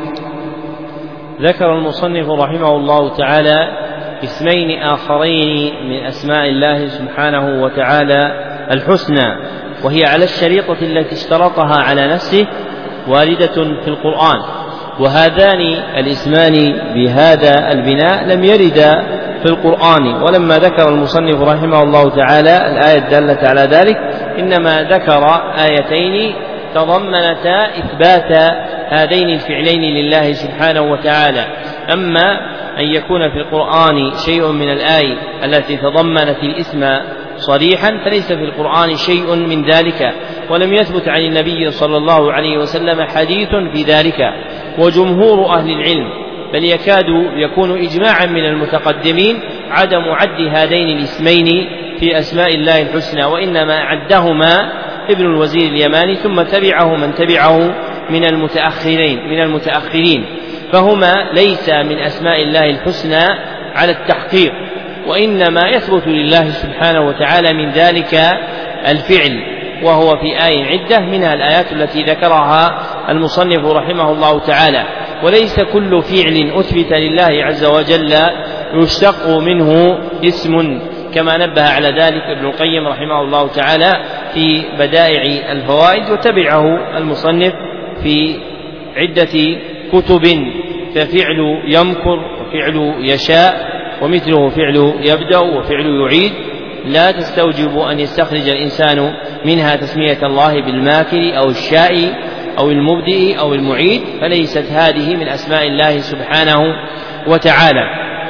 ذكر المصنف رحمه الله تعالى اسمين آخرين من أسماء الله سبحانه وتعالى الحسنى، وهي على الشريطة التي اشترطها على نفسه واردة في القرآن، وهذان الاسمان بهذا البناء لم يردا في القرآن. ولما ذكر المصنف رحمه الله تعالى الآية الدالة على ذلك إنما ذكر آيتين تضمنتا إثبات هذين الفعلين لله سبحانه وتعالى. أما أن يكون في القرآن شيء من الآية التي تضمنت الاسم صريحا فليس في القرآن شيء من ذلك، ولم يثبت عن النبي صلى الله عليه وسلم حديث في ذلك. وجمهور أهل العلم بل يكاد يكون إجماعا من المتقدمين عدم عد هذين الاسمين في أسماء الله الحسنى، وإنما عدهما ابن الوزير اليماني ثم تبعه من تبعه من المتأخرين من المتأخرين فهما ليس من أسماء الله الحسنى على التحقيق، وإنما يثبت لله سبحانه وتعالى من ذلك الفعل، وهو في آي عدة منها الآيات التي ذكرها المصنف رحمه الله تعالى. وليس كل فعل أثبت لله عز وجل يشتق منه اسم، كما نبه على ذلك ابن القيم رحمه الله تعالى في بدائع الفوائد، وتبعه المصنف في عدة كتب، ففعل يمكر وفعل يشاء ومثله فعل يبدأ وفعل يعيد، لا تستوجب أن يستخرج الإنسان منها تسمية الله بالماكر أو الشائي أو المبدئ أو المعيد، فليست هذه من أسماء الله سبحانه وتعالى.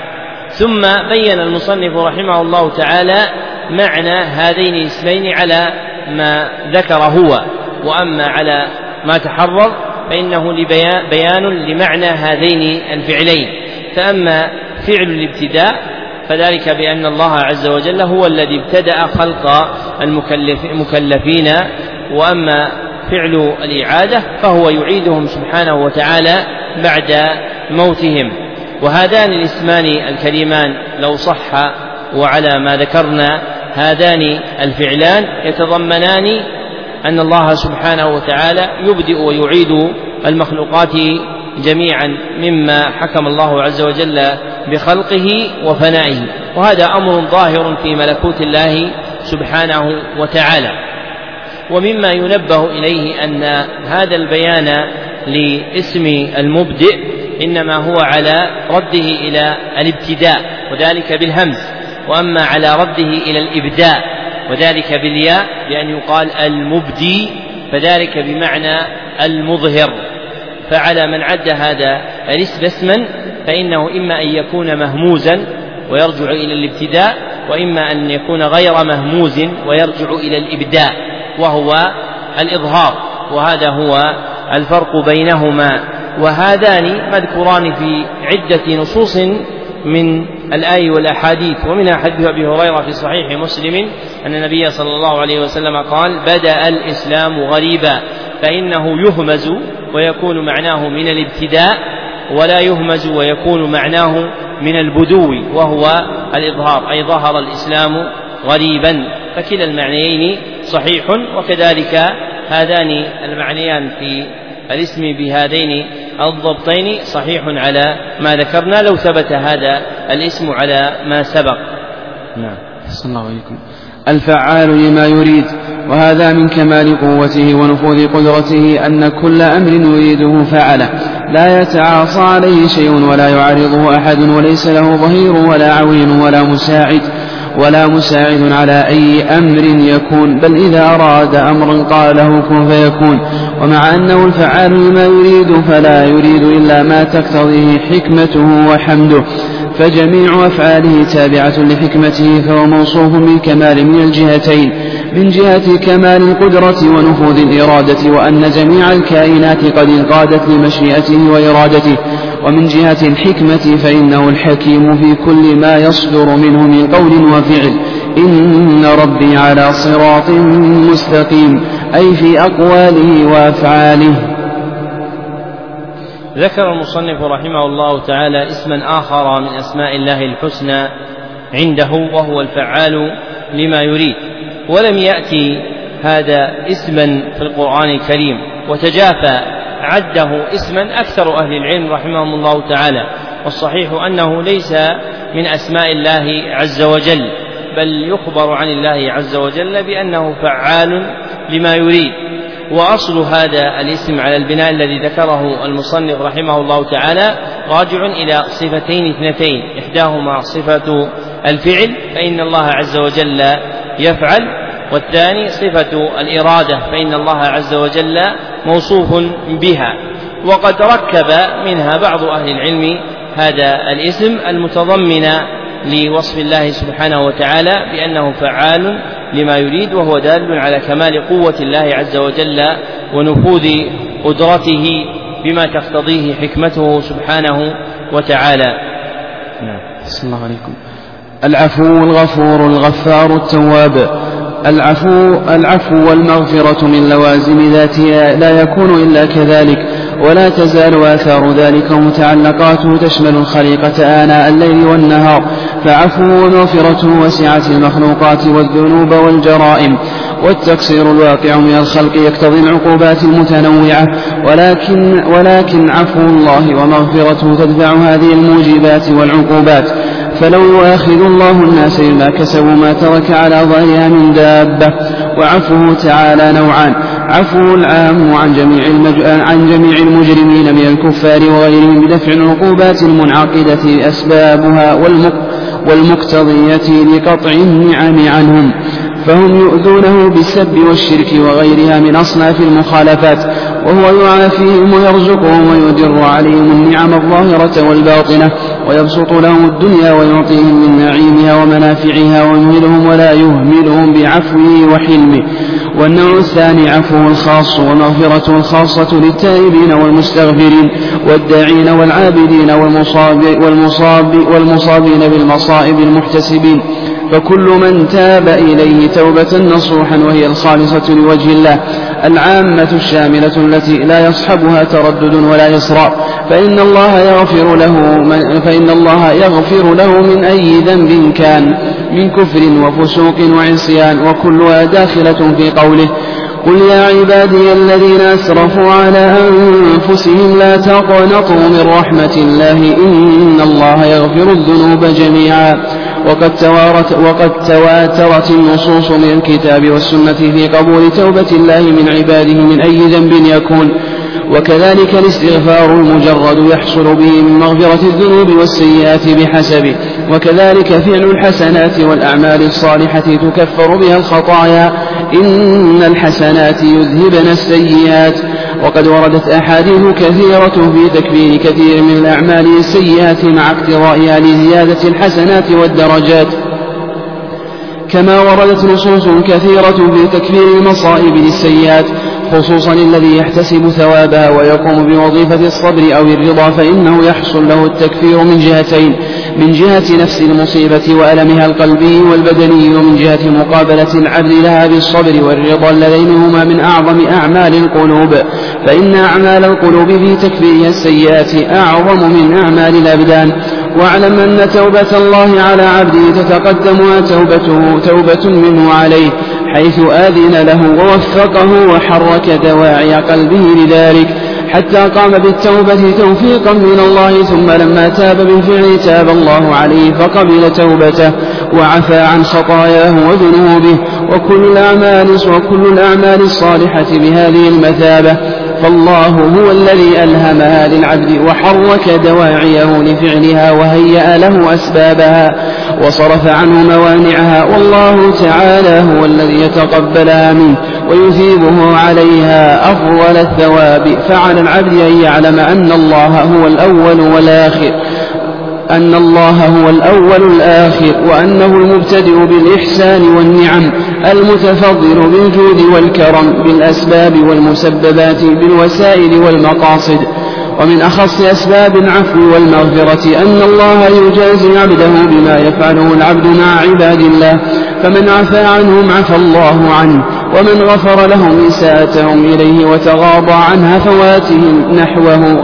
ثم بين المصنف رحمه الله تعالى معنى هذين الاسمين على ما ذكر هو، وأما على ما تحرر فإنه بيان لمعنى هذين الفعلين. فأما فعل الابتداء فذلك بأن الله عز وجل هو الذي ابتدأ خلق المكلفين، وأما فعل الإعادة فهو يعيدهم سبحانه وتعالى بعد موتهم. وهذان الاسمان الكريمان لو صح وعلى ما ذكرنا هذان الفعلان يتضمنان أن الله سبحانه وتعالى يبدئ ويعيد المخلوقات جميعا مما حكم الله عز وجل بخلقه وفنائه، وهذا أمر ظاهر في ملكوت الله سبحانه وتعالى. ومما ينبه إليه أن هذا البيان لاسم المبدئ إنما هو على رده إلى الابتداء وذلك بالهمز، وأما على رده إلى الإبداء وذلك بالياء بأن يقال المبدي فذلك بمعنى المظهر. فعلى من عد هذا الاسم اسما فإنه إما أن يكون مهموزا ويرجع إلى الابتداء، وإما أن يكون غير مهموز ويرجع إلى الإبداء. وهو الإظهار، وهذا هو الفرق بينهما. وهذان مذكوران في عدة نصوص من الآي والأحاديث، ومنها حديث أبي هريرة في صحيح مسلم أن النبي صلى الله عليه وسلم قال: بدأ الإسلام غريبا فإنه يهمز ويكون معناه من الابتداء، ولا يهمز ويكون معناه من البدو وهو الإظهار، أي ظهر الإسلام غريبا. فكلا المعنيين صحيح، وكذلك هذان المعنيان في الاسم بهذين الضبطين صحيح على ما ذكرنا لو ثبت هذا الاسم على ما سبق. نعم. صلى الله عليكم. الفعال لما يريد، وهذا من كمال قوته ونفوذ قدرته أن كل أمر يريده فعله، لا يتعاصى عليه شيء ولا يعارضه أحد، وليس له ظهير ولا عوين ولا مساعد ولا مساعد على أي أمر يكون، بل إذا أراد أمرا قال له كن فيكون. ومع أنه الفعال لما يريد فلا يريد إلا ما تقتضيه حكمته وحمده، فجميع أفعاله تابعة لحكمته، فهو موصوف بالكمال من الجهتين، من جهة كمال القدرة ونفوذ الإرادة، وأن جميع الكائنات قد انقادت لمشيئته وإرادته، ومن جهة الحكمة فإنه الحكيم في كل ما يصدر منه من قول وفعل. إن ربي على صراط مستقيم، أي في أقواله وأفعاله. ذكر المصنف رحمه الله تعالى اسما آخر من أسماء الله الحسنى عنده، وهو الفعال لما يريد، ولم يأتي هذا اسما في القرآن الكريم، وتجافى عده اسما أكثر أهل العلم رحمهم الله تعالى، والصحيح أنه ليس من أسماء الله عز وجل، بل يخبر عن الله عز وجل بأنه فعال لما يريد. وأصل هذا الاسم على البناء الذي ذكره المصنف رحمه الله تعالى راجع إلى صفتين اثنتين، إحداهما صفة الفعل فإن الله عز وجل يفعل، والثاني صفة الإرادة فإن الله عز وجل موصوف بها. وقد ركب منها بعض أهل العلم هذا الاسم المتضمن لوصف الله سبحانه وتعالى بأنه فعال لما يريد، وهو دال على كمال قوة الله عز وجل ونفوذ قدرته بما تقتضيه حكمته سبحانه وتعالى. نعم. بسم الله عليكم. العفو الغفور الغفار التواب. العفو العفو والمغفرة من لوازم ذاتها لا يكون إلا كذلك، ولا تزال آثار ذلك ومتعلقاته تشمل الخليقة آناء الليل والنهار، فعفوه ومغفرته وسعت المخلوقات والذنوب والجرائم، والتقصير الواقع من الخلق يقتضي العقوبات المتنوعة، ولكن, ولكن عفو الله ومغفرته تدفع هذه الموجبات والعقوبات. فلو يؤاخذ الله الناس بما كسبوا ما ترك على ظهرها من دابة. وعفوه تعالى نوعان: عفو العام عن جميع, المج... عن جميع المجرمين من الكفار وغيرهم بدفع العقوبات المنعقدة أسبابها والمق... والمقتضية لقطع النعم عنهم، فهم يؤذونه بالسب والشرك وغيرها من أصناف المخالفات، وهو يعافيهم ويرزقهم ويدر عليهم النعم الظاهرة والباطنة، ويبسط لهم الدنيا ويعطيهم من نعيمها ومنافعها، ويمهلهم ولا يهملهم بعفوه وحلمه. والنوع الثاني عفوه الخاص ومغفرته الخاصة للتائبين والمستغفرين والداعين والعابدين والمصاب والمصاب والمصابين بالمصائب المحتسبين، فكل من تاب إليه توبة نصوحا وهي الخالصة لوجه الله العامة الشاملة التي لا يصحبها تردد ولا إصرار، فإن الله يغفر له من فإن الله يغفر له من أي ذنب كان من كفر وفسوق وعصيان، وكلها داخلة في قوله: قل يا عبادي الذين أسرفوا على أنفسهم لا تقنطوا من رحمة الله إن الله يغفر الذنوب جميعا. وقد تواترت, وقد تواترت النصوص من الكتاب والسنة في قبول توبة الله من عباده من أي ذنب يكون، وكذلك الاستغفار المجرد يحصل به من مغفرة الذنوب والسيئات بحسبه، وكذلك فعل الحسنات والأعمال الصالحة تكفر بها الخطايا، إن الحسنات يذهبن السيئات. وقد وردت أحاديث كثيرة في تكفير كثير من الأعمال السيئات مع اقتضائها لزيادة الحسنات والدرجات، كما وردت نصوص كثيرة في تكفير المصائب للسيئات، خصوصا الذي يحتسب ثوابها ويقوم بوظيفة الصبر أو الرضا، فإنه يحصل له التكفير من جهتين: من جهة نفس المصيبة وألمها القلبي والبدني، ومن جهة مقابلة العبد لها بالصبر والرضا، اللذين هما من أعظم أعمال القلوب، فإن أعمال القلوب في تكفيرها السيئات أعظم من أعمال الأبدان. واعلم أن توبة الله على عبده تتقدمها توبته توبة منه عليه، حيث آذن له ووفقه وحرك دواعي قلبه لذلك، حتى قام بالتوبة توفيقا من الله، ثم لما تاب بالفعل تاب الله عليه فقبل توبته وعفى عن خطاياه وذنوبه. وكل الأعمال وكل الأعمال الصالحة بهذه المثابة، فالله هو الذي ألهمها للعبد وحرك دواعيه لفعلها وهيأ له أسبابها وصرف عنه موانعها، والله تعالى هو الذي يتقبلها منه ويثيبه عليها أفضل الثواب. فعلى العبد أن يعلم أن الله هو الأول والآخر أن الله هو الأول الآخر وأنه المبتدئ بالإحسان والنعم، المتفضل بالجود والكرم، بالأسباب والمسببات، بالوسائل والمقاصد. ومن أخص أسباب العفو والمغفرة أن الله يجازي عبده بما يفعله العبد مع عباد الله، فمن عفى عنهم عفى الله عنه، ومن غفر لهم إساءتهم إليه وتغاضى عن هفواتهم نحوه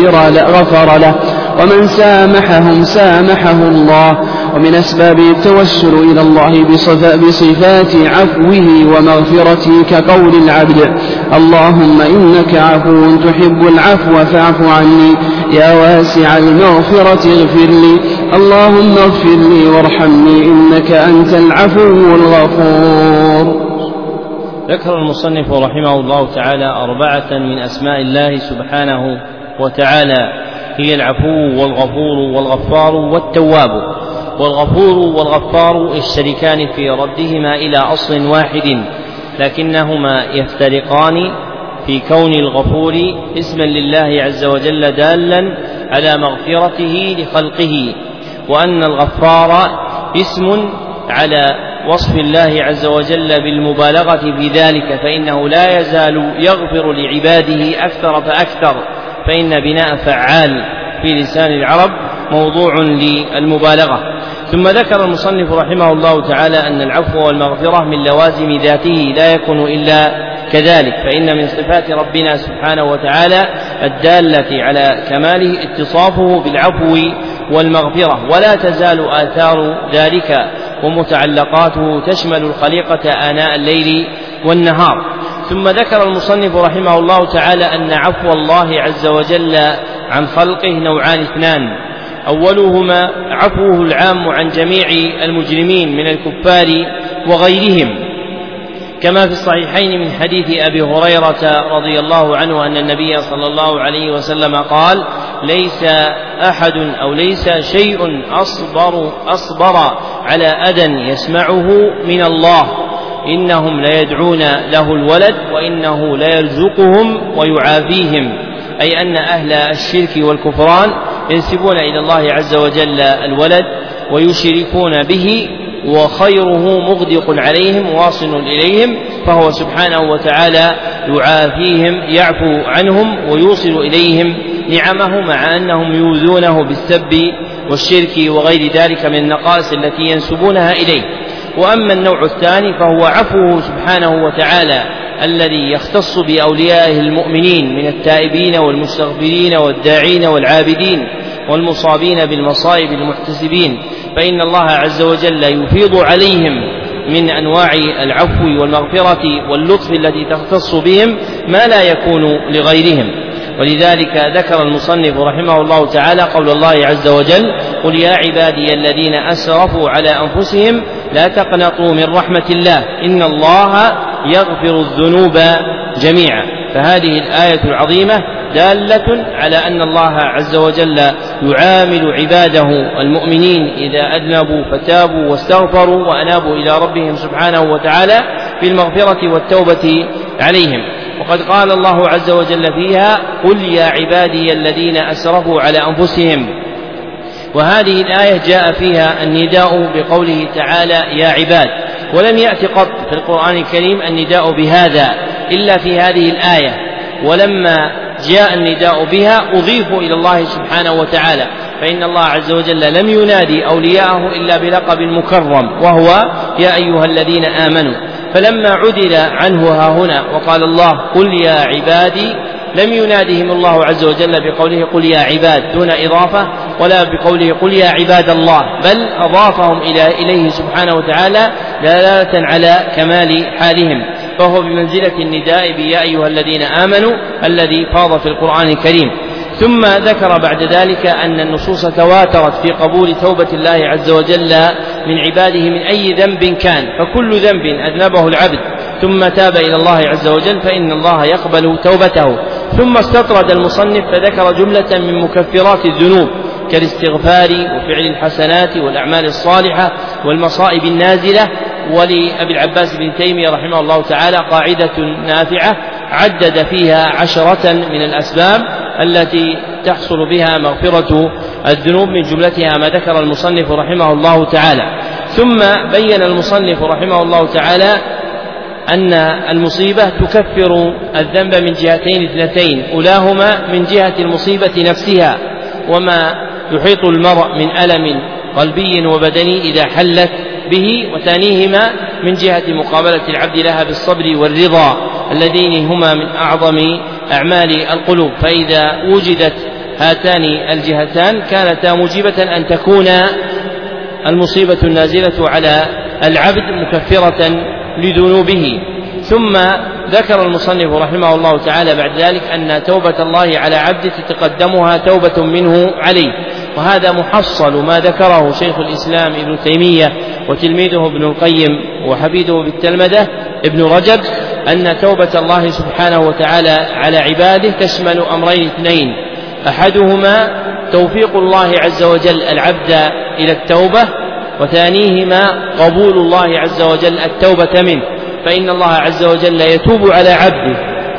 غفر له، ومن سامحهم سامحه الله. ومن أسباب التوسل إلى الله بصفات عفوه ومغفرته كقول العبد: اللهم إنك عفو تحب العفو فاعف عني، يا واسع المغفرة اغفر لي، اللهم اغفر لي وارحمني إنك أنت العفو الغفور. ذكر المصنف رحمه الله تعالى أربعة من أسماء الله سبحانه وتعالى، هي العفو والغفور والغفار والتواب. والغفور والغفار يشتركان في ردهما إلى أصل واحد، لكنهما يفترقان في كون الغفور اسما لله عز وجل دالا على مغفرته لخلقه، وأن الغفار اسم على وصف الله عز وجل بالمبالغة في ذلك، فإنه لا يزال يغفر لعباده أكثر فأكثر، فإن بناء فعال في لسان العرب موضوع للمبالغة. ثم ذكر المصنف رحمه الله تعالى أن العفو والمغفرة من لوازم ذاته لا يكون إلا كذلك، فإن من صفات ربنا سبحانه وتعالى الدالة على كماله اتصافه بالعفو والمغفرة، ولا تزال آثار ذلك ومتعلقاته تشمل الخليقة آناء الليل والنهار. ثم ذكر المصنف رحمه الله تعالى أن عفو الله عز وجل عن خلقه نوعان اثنان: أولهما عفوه العام عن جميع المجرمين من الكفار وغيرهم، كما في الصحيحين من حديث أبي هريرة رضي الله عنه أن النبي صلى الله عليه وسلم قال: ليس أحد أو ليس شيء أصبر, أصبر على أذى يسمعه من الله، إنهم ليدعون له الولد وإنه ليرزقهم ويعافيهم، أي أن أهل الشرك والكفران ينسبون إلى الله عز وجل الولد ويشركون به، وخيره مغدق عليهم واصل إليهم، فهو سبحانه وتعالى يعافيهم يعفو عنهم ويوصل إليهم نعمه، مع أنهم يؤذونه بالسب والشرك وغير ذلك من النقائص التي ينسبونها إليه. وأما النوع الثاني فهو عفوه سبحانه وتعالى الذي يختص بأوليائه المؤمنين من التائبين والمستغفرين والداعين والعابدين والمصابين بالمصائب المحتسبين، فإن الله عز وجل يفيض عليهم من أنواع العفو والمغفرة واللطف التي تختص بهم ما لا يكون لغيرهم. ولذلك ذكر المصنف رحمه الله تعالى قول الله عز وجل: قل يا عبادي الذين أسرفوا على أنفسهم لا تقنطوا من رحمة الله إن الله يغفر الذنوب جميعا. فهذه الآية العظيمة دالة على أن الله عز وجل يعامل عباده المؤمنين إذا أذنبوا فتابوا واستغفروا وأنابوا إلى ربهم سبحانه وتعالى في المغفرة والتوبة عليهم. وقد قال الله عز وجل فيها: قل يا عبادي الذين أسرفوا على أنفسهم. وهذه الآية جاء فيها النداء بقوله تعالى: يا عباد، ولم يأت قط في القرآن الكريم النداء بهذا إلا في هذه الآية، ولما جاء النداء بها أضيفوا إلى الله سبحانه وتعالى، فإن الله عز وجل لم ينادي أولياءه إلا بلقب مكرم وهو يا أيها الذين آمنوا. فلما عدل عنه ها هنا وقال الله قل يا عبادي لم ينادهم الله عز وجل بقوله قل يا عباد دون إضافة، ولا بقوله قل يا عباد الله، بل أضافهم إلى إليه سبحانه وتعالى دلالة على كمال حالهم، فهو بمنزلة النداء بيا أيها الذين آمنوا الذي فاض في القرآن الكريم. ثم ذكر بعد ذلك أن النصوص تواترت في قبول توبة الله عز وجل من عباده من أي ذنب كان، فكل ذنب أذنبه العبد ثم تاب إلى الله عز وجل فإن الله يقبل توبته. ثم استطرد المصنف فذكر جملة من مكفرات الذنوب كالاستغفار وفعل الحسنات والأعمال الصالحة والمصائب النازلة. ولأبي العباس بن تيمية رحمه الله تعالى قاعدة نافعة عدد فيها عشرة من الأسباب التي تحصل بها مغفرة الذنوب، من جملتها ما ذكر المصنف رحمه الله تعالى. ثم بين المصنف رحمه الله تعالى أن المصيبة تكفر الذنب من جهتين اثنتين، أولاهما من جهة المصيبة نفسها وما يحيط المرء من ألم قلبي وبدني إذا حلت به، وثانيهما من جهة مقابلة العبد لها بالصبر والرضا اللذين هما من أعظم أعمال القلوب. فإذا وجدت هاتان الجهتان كانتا موجبة أن تكون المصيبة النازلة على العبد مكفرة لذنوبه. ثم ذكر المصنف رحمه الله تعالى بعد ذلك أن توبة الله على عبده تتقدمها توبة منه عليه، وهذا محصل ما ذكره شيخ الإسلام ابن تيمية وتلميذه ابن القيم وحفيده بالتلمذة ابن رجب، أن توبة الله سبحانه وتعالى على عباده تشمل أمرين اثنين، أحدهما توفيق الله عز وجل العبد إلى التوبة، وثانيهما قبول الله عز وجل التوبة منه، فإن الله عز وجل يتوب على عبده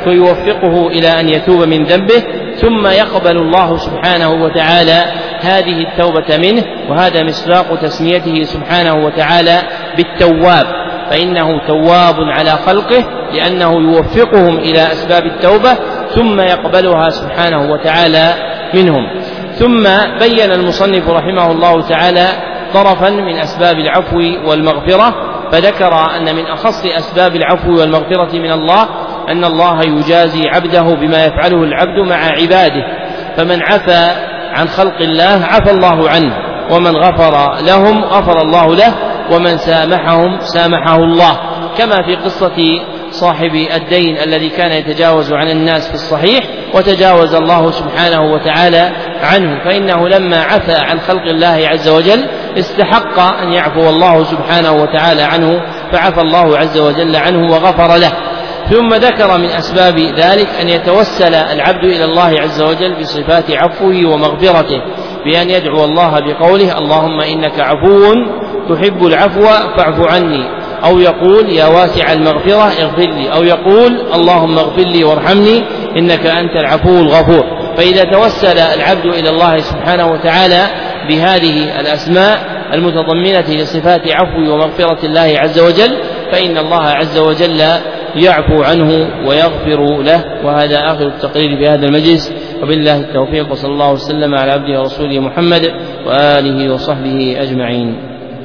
فيوفقه إلى أن يتوب من ذنبه، ثم يقبل الله سبحانه وتعالى هذه التوبة منه، وهذا مصداق تسميته سبحانه وتعالى بالتواب، فإنه تواب على خلقه لأنه يوفقهم إلى أسباب التوبة ثم يقبلها سبحانه وتعالى منهم. ثم بين المصنف رحمه الله تعالى طرفا من أسباب العفو والمغفرة، فذكر أن من أخص أسباب العفو والمغفرة من الله أن الله يجازي عبده بما يفعله العبد مع عباده، فمن عفى عن خلق الله عفى الله عنه، ومن غفر لهم غفر الله له، ومن سامحهم سامحه الله، كما في قصة صاحب الدين الذي كان يتجاوز عن الناس في الصحيح وتجاوز الله سبحانه وتعالى عنه، فإنه لما عفى عن خلق الله عز وجل استحق أن يعفو الله سبحانه وتعالى عنه، فعفى الله عز وجل عنه وغفر له. ثم ذكر من أسباب ذلك أن يتوسل العبد إلى الله عز وجل بصفات عفوه ومغفرته، بأن يدعو الله بقوله اللهم إنك عفو تحب العفو فاعف عني، أو يقول يا واسع المغفرة اغفر لي، أو يقول اللهم اغفر لي وارحمني إنك أنت العفو الغفور. فإذا توسل العبد إلى الله سبحانه وتعالى بهذه الأسماء المتضمنة لصفات عفو ومغفرة الله عز وجل فإن الله عز وجل يعفو عنه ويغفر له. وهذا آخر التقرير في هذا المجلس، وبالله التوفيق، وصلى الله وسلم على عبده ورسوله محمد وآله وصحبه أجمعين.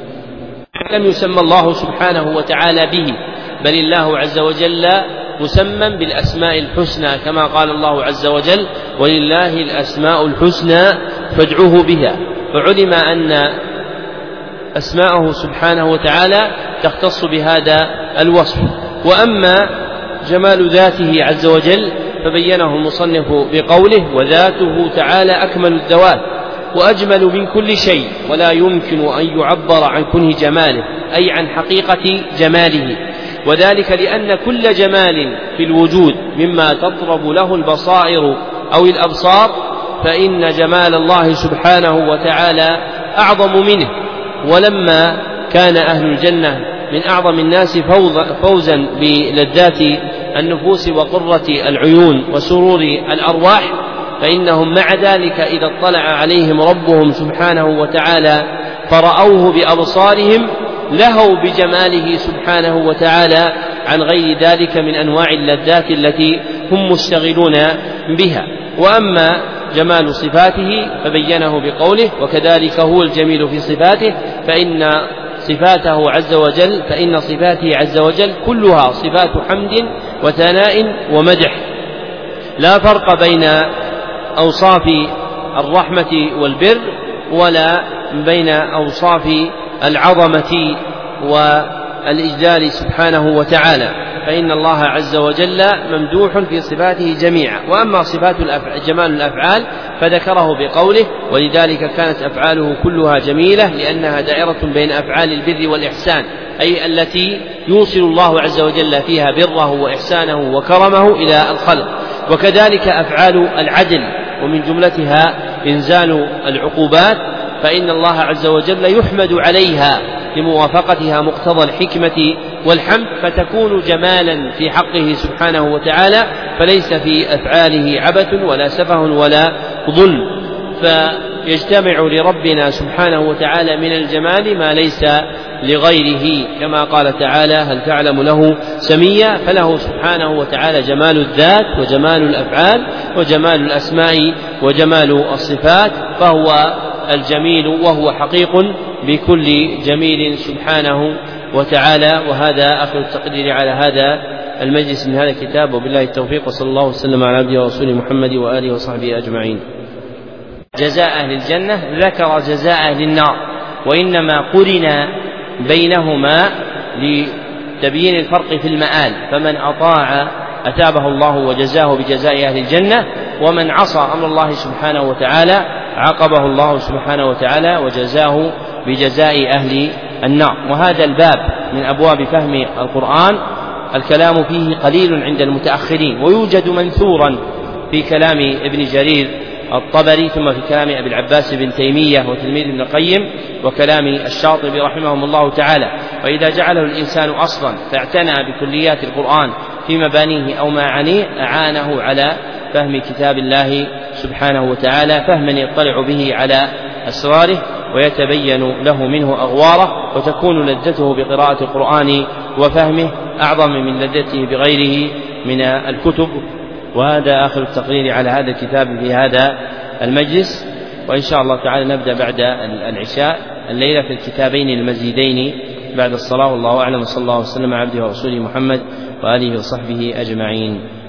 لم يسمى الله سبحانه وتعالى به، بل الله عز وجل مسمى بالأسماء الحسنى، كما قال الله عز وجل ولله الأسماء الحسنى فادعوه بها، فعلم أن أسماءه سبحانه وتعالى تختص بهذا الوصف. وأما جمال ذاته عز وجل فبينه المصنف بقوله وذاته تعالى أكمل الذوات وأجمل من كل شيء، ولا يمكن أن يعبر عن كنه جماله أي عن حقيقة جماله، وذلك لأن كل جمال في الوجود مما تطرب له البصائر أو الأبصار فإن جمال الله سبحانه وتعالى أعظم منه. ولما كان أهل الجنة من أعظم الناس فوزا بلذات النفوس وقرة العيون وسرور الأرواح، فإنهم مع ذلك إذا اطلع عليهم ربهم سبحانه وتعالى فرأوه بأبصارهم لهوا بجماله سبحانه وتعالى عن غير ذلك من أنواع اللذات التي هم مشتغلون بها. وأما جمال صفاته فبينه بقوله: وكذلك هو الجميل في صفاته فإن صفاته عز وجل فإن صفاته عز وجل كلها صفات حمد وثناء ومدح، لا فرق بين أوصاف الرحمة والبر ولا بين أوصاف العظمة والإجلال سبحانه وتعالى، فإن الله عز وجل ممدوح في صفاته جميعا. وأما صفات جمال الأفعال فذكره بقوله: ولذلك كانت أفعاله كلها جميلة لأنها دائرة بين أفعال البر والإحسان، أي التي يوصل الله عز وجل فيها بره وإحسانه وكرمه إلى الخلق. وكذلك أفعال العدل ومن جملتها إنزال العقوبات، فإن الله عز وجل يحمد عليها لموافقتها مقتضى الحكمة والحمد، فتكون جمالا في حقه سبحانه وتعالى، فليس في أفعاله عبث ولا سفه ولا ظلم، فيجتمع لربنا سبحانه وتعالى من الجمال ما ليس لغيره، كما قال تعالى: هل تعلم له سميا؟ فله سبحانه وتعالى جمال الذات وجمال الأفعال وجمال الأسماء وجمال الصفات، فهو الجميل وهو حقيق بكل جميل سبحانه وتعالى. وهذا آخر التقدير على هذا المجلس من هذا الكتاب، وبالله التوفيق، وصلى الله وسلم على عبده ورسوله محمد وآله وصحبه أجمعين. جزاء أهل الجنة ذكر جزاء أهل النار، وإنما قرن بينهما لتبيين الفرق في المآل، فمن أطاع أثابه الله وجزاه بجزاء أهل الجنة، ومن عصى أمر الله سبحانه وتعالى عاقبه الله سبحانه وتعالى وجزاه بجزاء أهل النار. وهذا الباب من أبواب فهم القرآن الكلام فيه قليل عند المتأخرين، ويوجد منثورا في كلام ابن جرير الطبري، ثم في كلام أبي العباس بن تيمية وتلميذ ابن القيم، وكلام الشاطبي رحمهم الله تعالى. وإذا جعله الإنسان أصلا فاعتنى بكليات القرآن في مبانيه أو معانيه أعانه على فهم كتاب الله سبحانه وتعالى، فهما يطلع به على أسراره ويتبين له منه أغواره، وتكون لذته بقراءة القرآن وفهمه أعظم من لذته بغيره من الكتب. وهذا آخر التقرير على هذا الكتاب في هذا المجلس، وإن شاء الله تعالى نبدأ بعد العشاء الليلة في الكتابين المزيدين بعد الصلاة، والله أعلم، صلى الله وسلم على عبده ورسوله محمد وآله وصحبه أجمعين.